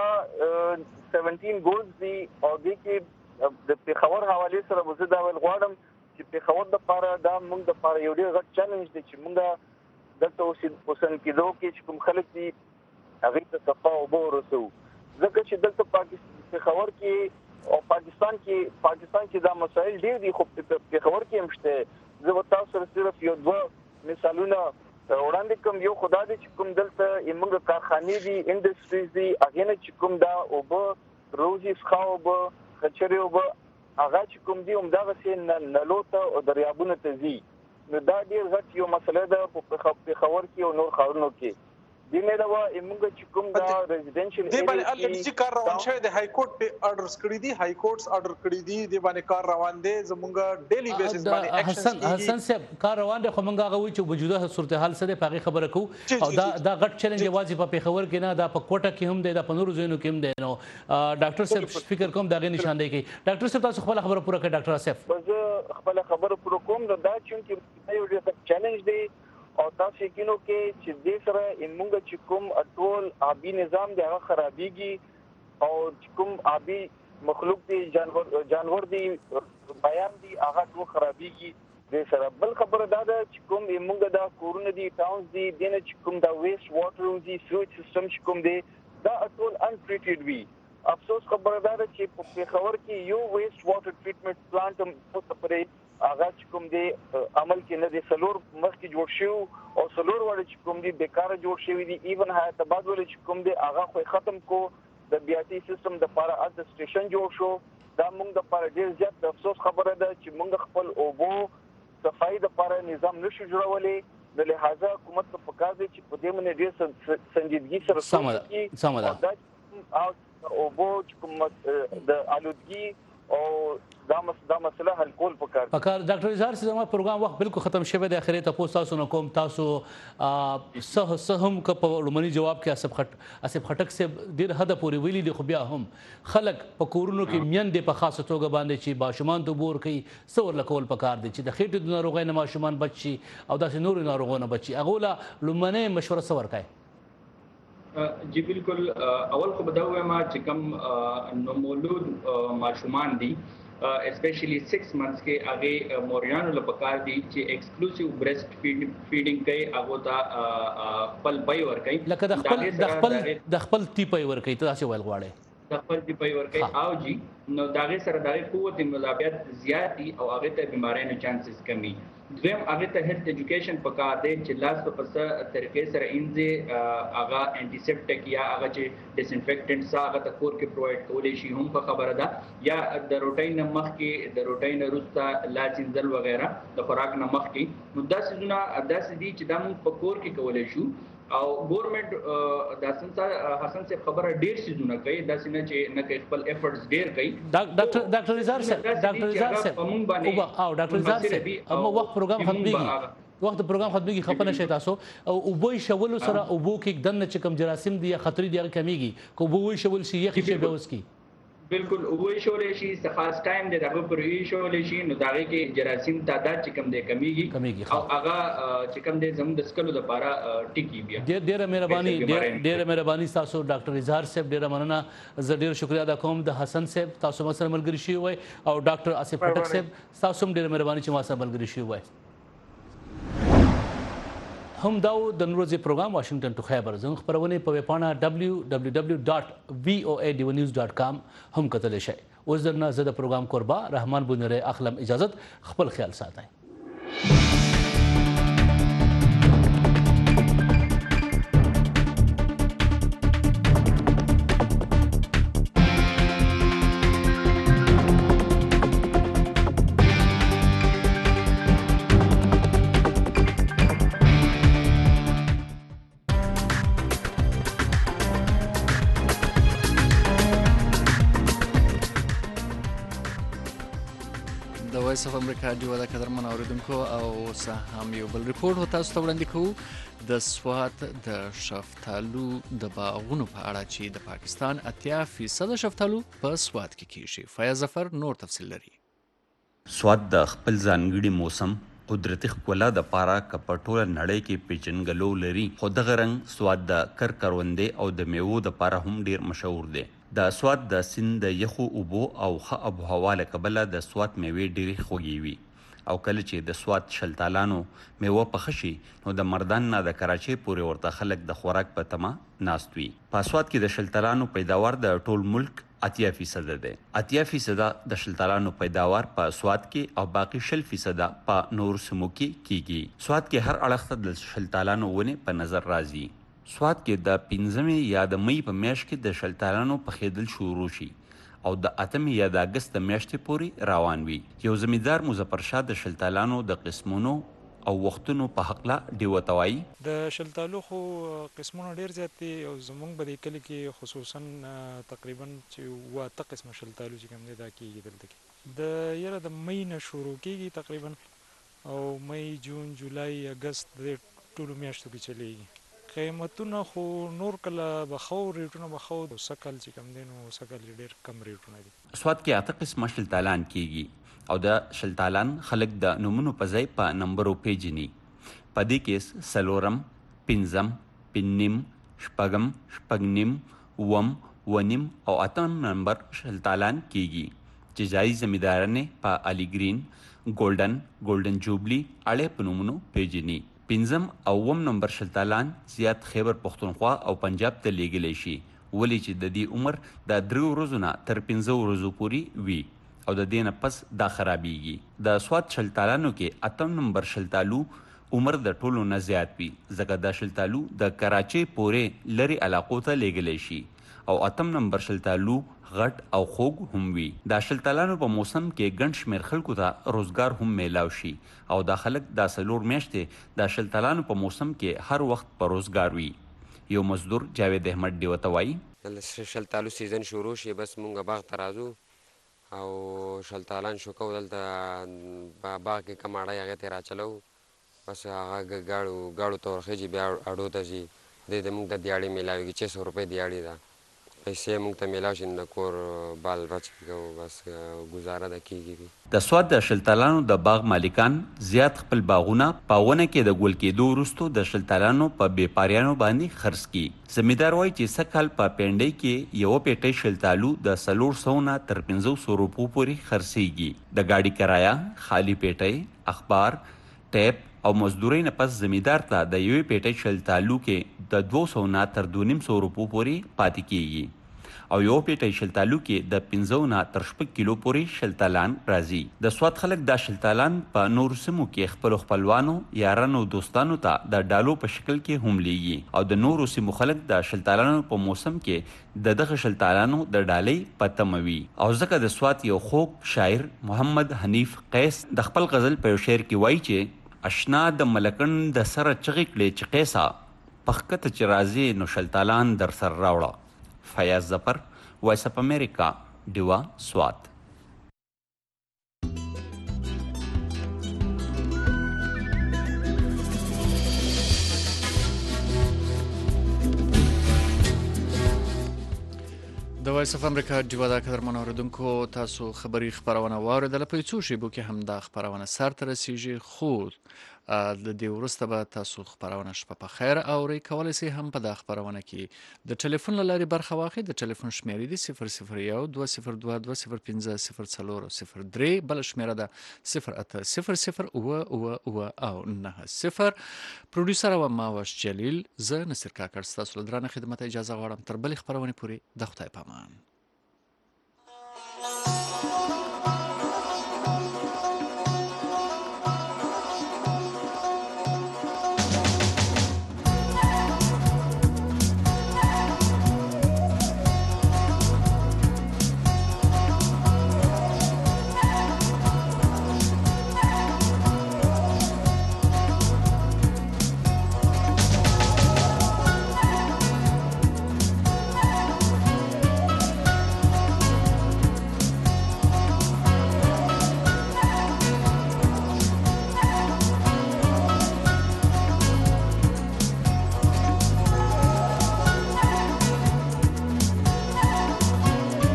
سبعتر ګولز دي او د کې د پیښور حواله سره وزه دا ول غواړم چې پیښور د لپاره دا موږ د لپاره یو ډیر غټ چیلنج دی چې موږ دلته اوسن کېدو کې چې کوم خلک دي هغه ته صفا او ورسو ځکه چې دلته پاکستان پیښور کې او پاکستان کې پاکستان کې دا مسایل ډیر دي خو پیښور کې هم شته. زه تاسو سره صرف یو دوه مثالونه وړاندې کوم. یو خدای دې چې کوم دلته موږ کارخانې دي انډستریز دي هغه نه چې کوم دا او به روزي ښاو به کچري او هغه چې کوم دی هم دا غسي نلو ته او دریابونه ته زی نو دا ډیر غټ یو مسله ده په خبر کې او نور خبرونو کې دی نه دا موږ چې کوم دا ریزیدنشل دی باندې الګ چې کار روان شوی د های کورټ په اورډرز کړی دي های کورټس اورډر کړی دي دی باندې کار روان دي زموږ ډیلی بیسس باندې اکشنز حسن حسن صاحب کار روان دي خو موږ هغه وی چې موجوده صورتحال سره په خبره کو او دا دا غټ چیلنج یوازې په پیښور کې نه دا په کوټه کې هم دی دا په نورو ځایونو کې هم دی نو ډاکټر صاحب فکر کوم دا غي نشان دی کې ډاکټر صاحب تاسو خپل خبره پوره کړئ ډاکټر صاحب زه خپل خبره پوره کوم دا چې یو ډیر چیلنج دی او تاسو یقینو کې چې دې سره موږ چې کوم ټول آبی نظام دی هغه خرابېږي او چې کوم آبی مخلوق دی جانور جانور دی بیان دی هغه ټول خرابېږي. دې سره بل خبره دا ده چې کوم موږ دا کورونه دي ټاونز دي دنه چې کوم دا ویسټ واټر دي سویج سیستم چې کوم دی دا ټول انټریټډ وي. افسوس خبره دا ده چې په پیښور کې یو ویسټ واټر ټریټمنټ پلانټ هم په پرې هغه چې کوم دی عمل کې نه دي سلور مخکې جوړ شو او سلور وړ چې کوم دی بیکاره جوړ شوی دي ایون حیات آباد ول چې کوم دی هغه خو ختم کو د بیاتی سیستم د لپاره از سټیشن جوړ شو. دا موږ د لپاره ډیر زیات د افسوس خبره ده چې موږ خپل اوبو صفای د لپاره نظام نشو جوړولې د لہذا حکومت په پکار دی چې په دې باندې ډیر سنجیدګي سره سم سم ده او اوبو چې کوم د آلودګي او دا دا مسله حل کول پکار پکار ډاکټر اظهار سي زموږ پروګرام وخت بالکل ختم شوی دی اخري ته تاسو نه کوم تاسو سه سهم ک په لومړي جواب کې اسب خټ اسب خټک سي ډیر حد پورې ویلي دي خو بیا هم خلک په کورونو کې میان دي په خاصه توګه باندې چې باشمان ته بور کوي څور لکول پکار دي چې د خېټې د ناروغۍ نه ماشومان بچي او داسې نور ناروغونه بچي اغولا لومړنۍ مشوره څور کوي. جی بالکل اول خو بداوه ما چې کوم نو مولود ماشومان دي اسپیشلی سکس منثس کې هغه موریانو لپاره دي چې ایکسکلوسیو بریسټ فیډینګ کوي هغه ته خپل بای ور کوي لکه د خپل د خپل د خپل ټیپي ور کوي تاسو ویل غواړئ د خپل ټیپي ور کوي او جی نو داغه سره دغه قوت ملابیت زیات دي او هغه ته بیماری نه چانسز کمی. دویم هغه ته هیلث ایجوکیشن پکار دی چې لاس په پسه طریقې سره انځه هغه انټیسپټیک یا هغه چې ډیس انفیکټنټ سا هغه ته کور کې پرووایډ کولې شي هم په خبره ده یا د روټین مخ کې د روټین وروسته لاس انځل وغیرہ د خوراک نه مخ کې نو دا سيزونه داسې دي چې دا موږ په کور کې کولای شو او ګورنمنت د حسن سے خبره ډیر سيزونه کوي دا سينه چې نه کوي خپل ایفورټس ډیر کوي. ډاکټر ډاکټر اظهار صاحب ډاکټر اظهار صاحب او ډاکټر اظهار صاحب اما وخت پروګرام ختميږي وخت پروګرام ختميږي خپنه شي تاسو او وبوي شول سره او بو کې دنه چې کم جراثیم دي یا خطرې دي کمیږي کو وبوي شول شي یخ شي به اوس کی بالکل وبوي شول شي خاص ټایم دی دغه پر وی شول شي نو دغه کې جراثیم تعداد چې کم دی کمیږي او هغه چې کم دی زموږ د سکلو لپاره ټیکی بیا ډیر ډیر مهرباني ډیر مهرباني تاسو ډاکټر اظهار صاحب ډیر مننه زه ډیر شکریا ادا کوم د حسن صاحب تاسو سره ملګری شي وای او ډاکټر اسف پټک صاحب تاسو ډیر مهرباني چې ما سره ملګری شي وای. هم داو د نورځي پروګرام واشنگټن ټو خیبر زموږ خبرونه په ویبپاڼه دبليو دبليو دبليو ډاټ وی او اي ډي نیوز ډاټ کام هم کتلی شئ. اوس درنه زه د پروګرام قربا رحمان بونره اخلم اجازت خپل خیال ساتئ. وایس اف امریکا ډیو د قدرمن اوریدونکو او اوس هم یو بل ریپورت و تاسو ته وړاندې کوو د سوات د شفتالو د باغونو په اړه چې د پاکستان اتیا فیصد شفتالو په سوات کې کیږي. فیاض ظفر نور تفصیل لري. سوات د خپل ځانګړي موسم قدرتي ښکلا د پاره په ټوله نړۍ کې پیژنګلو لري، خو دغه رنګ سوات د کر کروندې او د میوو د پاره هم ډیر مشهور دی. د سوات د سیند د یخو اوبو او ښه آب و هوا له کبله د سوات میوې ډېرې خوږې وي او کله چې د سوات شلتالانو میوه پخه شي نو د مردان نه د کراچۍ پورې ورته خلک د خوراک په تمه ناست وي. په سوات کې د شلتالانو پیداوار د ټول ملک اتیا فیصده دی. اتیا فیصده د شلتالانو پیداوار په سوات کې او باقي شل فیصده په نور سیمو کې کیږي. سوات کې هر اړخ ته د شلتالانو ونې په نظر راځي. سوات کې د پنځمې یا د مۍ په میاشت کې د شلتالانو پخېدل شروع شي او د اتمې یا د اګست د میاشتې پورې روان وي. یو زمیندار مظفر شاه د شلتالانو د قسمونو او وختونو په هکله ډیوه ته وایي. د شلتالو خو قسمونه ډېر زیات دي او زموږ په دې کلي کې خصوصا تقریبا چې اووه اته قسمه شلتالو چې کوم دی دا کېږي دلته کې. د یاره د مۍ نه شروع کېږي تقریبا او مۍ جون جولای اګست د ټولو میاشتو کې چلیږي. قیمتونه خو نور کله بخو ریټونه بخو د سکل چې کم دی نو سکل ډېر کم ریټونه دي. سوات کې اته قسمه شلتالان کیږي او د شلتالان خلک د نومونو په ځای په نمبرو پیژني. په دې کې څلورم، پنځم، پنځنیم، شپږم، شپږنیم، اووم، اووهنیم او اتم نمبر شلتالان کیږي چې ځایي زمیندارانې په علي ګرین، ګولډن، ګولډن جوبلی اړې په نومونو پیژني. پنځم او اووم نمبر شلتالان زیات خیبر پښتونخوا او پنجاب ته لیږلی شي ولې چې د دې عمر د درې ورځو نه تر پنځه ورځو پورې وي او د دې نه پس دا خرابیږي. د سوات شلتالانو کې اتم نمبر شلتالو عمر د ټولو نه زیات وي ځکه دا شلتالو د کراچۍ پورې لرې علاقو ته لیږلی شي او اتم نمبر شلتالو غټ او خوږ هم وي. د شلتالانو په موسم کې ګڼ شمېر خلکو ته روزګار هم میلاو شي او دا خلک دا څلور میاشتې د شلتالانو په موسم کې هر وخت په روزګار وي. یو مزدور جاوید احمد ډیوه ته وایي. شلتالو سیزن شروع شي بس مونږ باغ ته راځو او شلتالان شو کوو دلته باغ کې کوم اړی هغې ته یې راچلو بس هغه ګاړو ګاړو ته ورخېږي بیا اډو ته ځي دې ته مونږ ته دیاړې میلاوېږي چې سو روپۍ دیاړې ده پیسې مونږ ته میلاو شي نو د کور بال بچ کوو بس ګزاره ده کېږي. د سوات د شلتالانو د باغ مالکان زیات خپل باغونه په ونه کې د ګل کېدو وروستو د شلتالانو په بېپاریانو باندې خرڅ کړي. زمیندار وایي چې سږ کال په پینډۍ کې یوه پیټۍ شلتالو د څلور سوو نه تر پنځه سوو روپو پورې خرڅېږي. د ګاډي کرایه، خالي پیټۍ، اخبار، ټیپ او مزدورۍ نه پس زمیندار ته د یوې پیټۍ شلتالو کې د دوه سوو نه تر دوه نیم سوو روپو پورې پاتې کېږي او یو پیټۍ شلتالو کې د پنځو نه تر شپږ کیلو پورې شلتالان راځي. د سوات خلک دا شلتالان په نورو سیمو کې خپلو خپلوانو، یارانو، دوستانو ته د ډالو په شکل کې هم لیږي او د نورو سیمو خلک د شلتالانو په موسم کې د دغه شلتالانو د ډالۍ په تمه وي او ځکه د سوات یو خوږ شاعر محمد حنیف قیس د خپل غزل په یو شعر کې وایي چې اشنا د ملکن د سره چغې کړې چې قیسه پخکته چې راځې نو شلتالان در سر راوړه. فیاض ظفر، وایس اف امریکا، ډیوه، سوات. د وایس اف امریکا ډیوه د قدرمنو اوریدونکو تاسو خبري خپرونه واورېدله. په څو شیبو کې هم دا خپرونه سر ته رسیږي خو د دې وروسته به تاسو خپرونه شپه په خیر اورئ. کولی سئ هم په دا خپرونه کې د ټلیفون له لارې برخه واخلئ. د ټلیفون شمېرې دي صفر صفر یو دوه صفر دوه دوه صفر پنځه صفر څلور صفر درې، بله شمېره ده صفر اته صفر صفر اووه اووه اووه او نهه صفر. پروډیوسر او ماوش جلیل، زه نصیر کاکړ ستاسو له درانه خدمته اجازه غواړم. تر بلې خپرونې پورې د خدای په امان.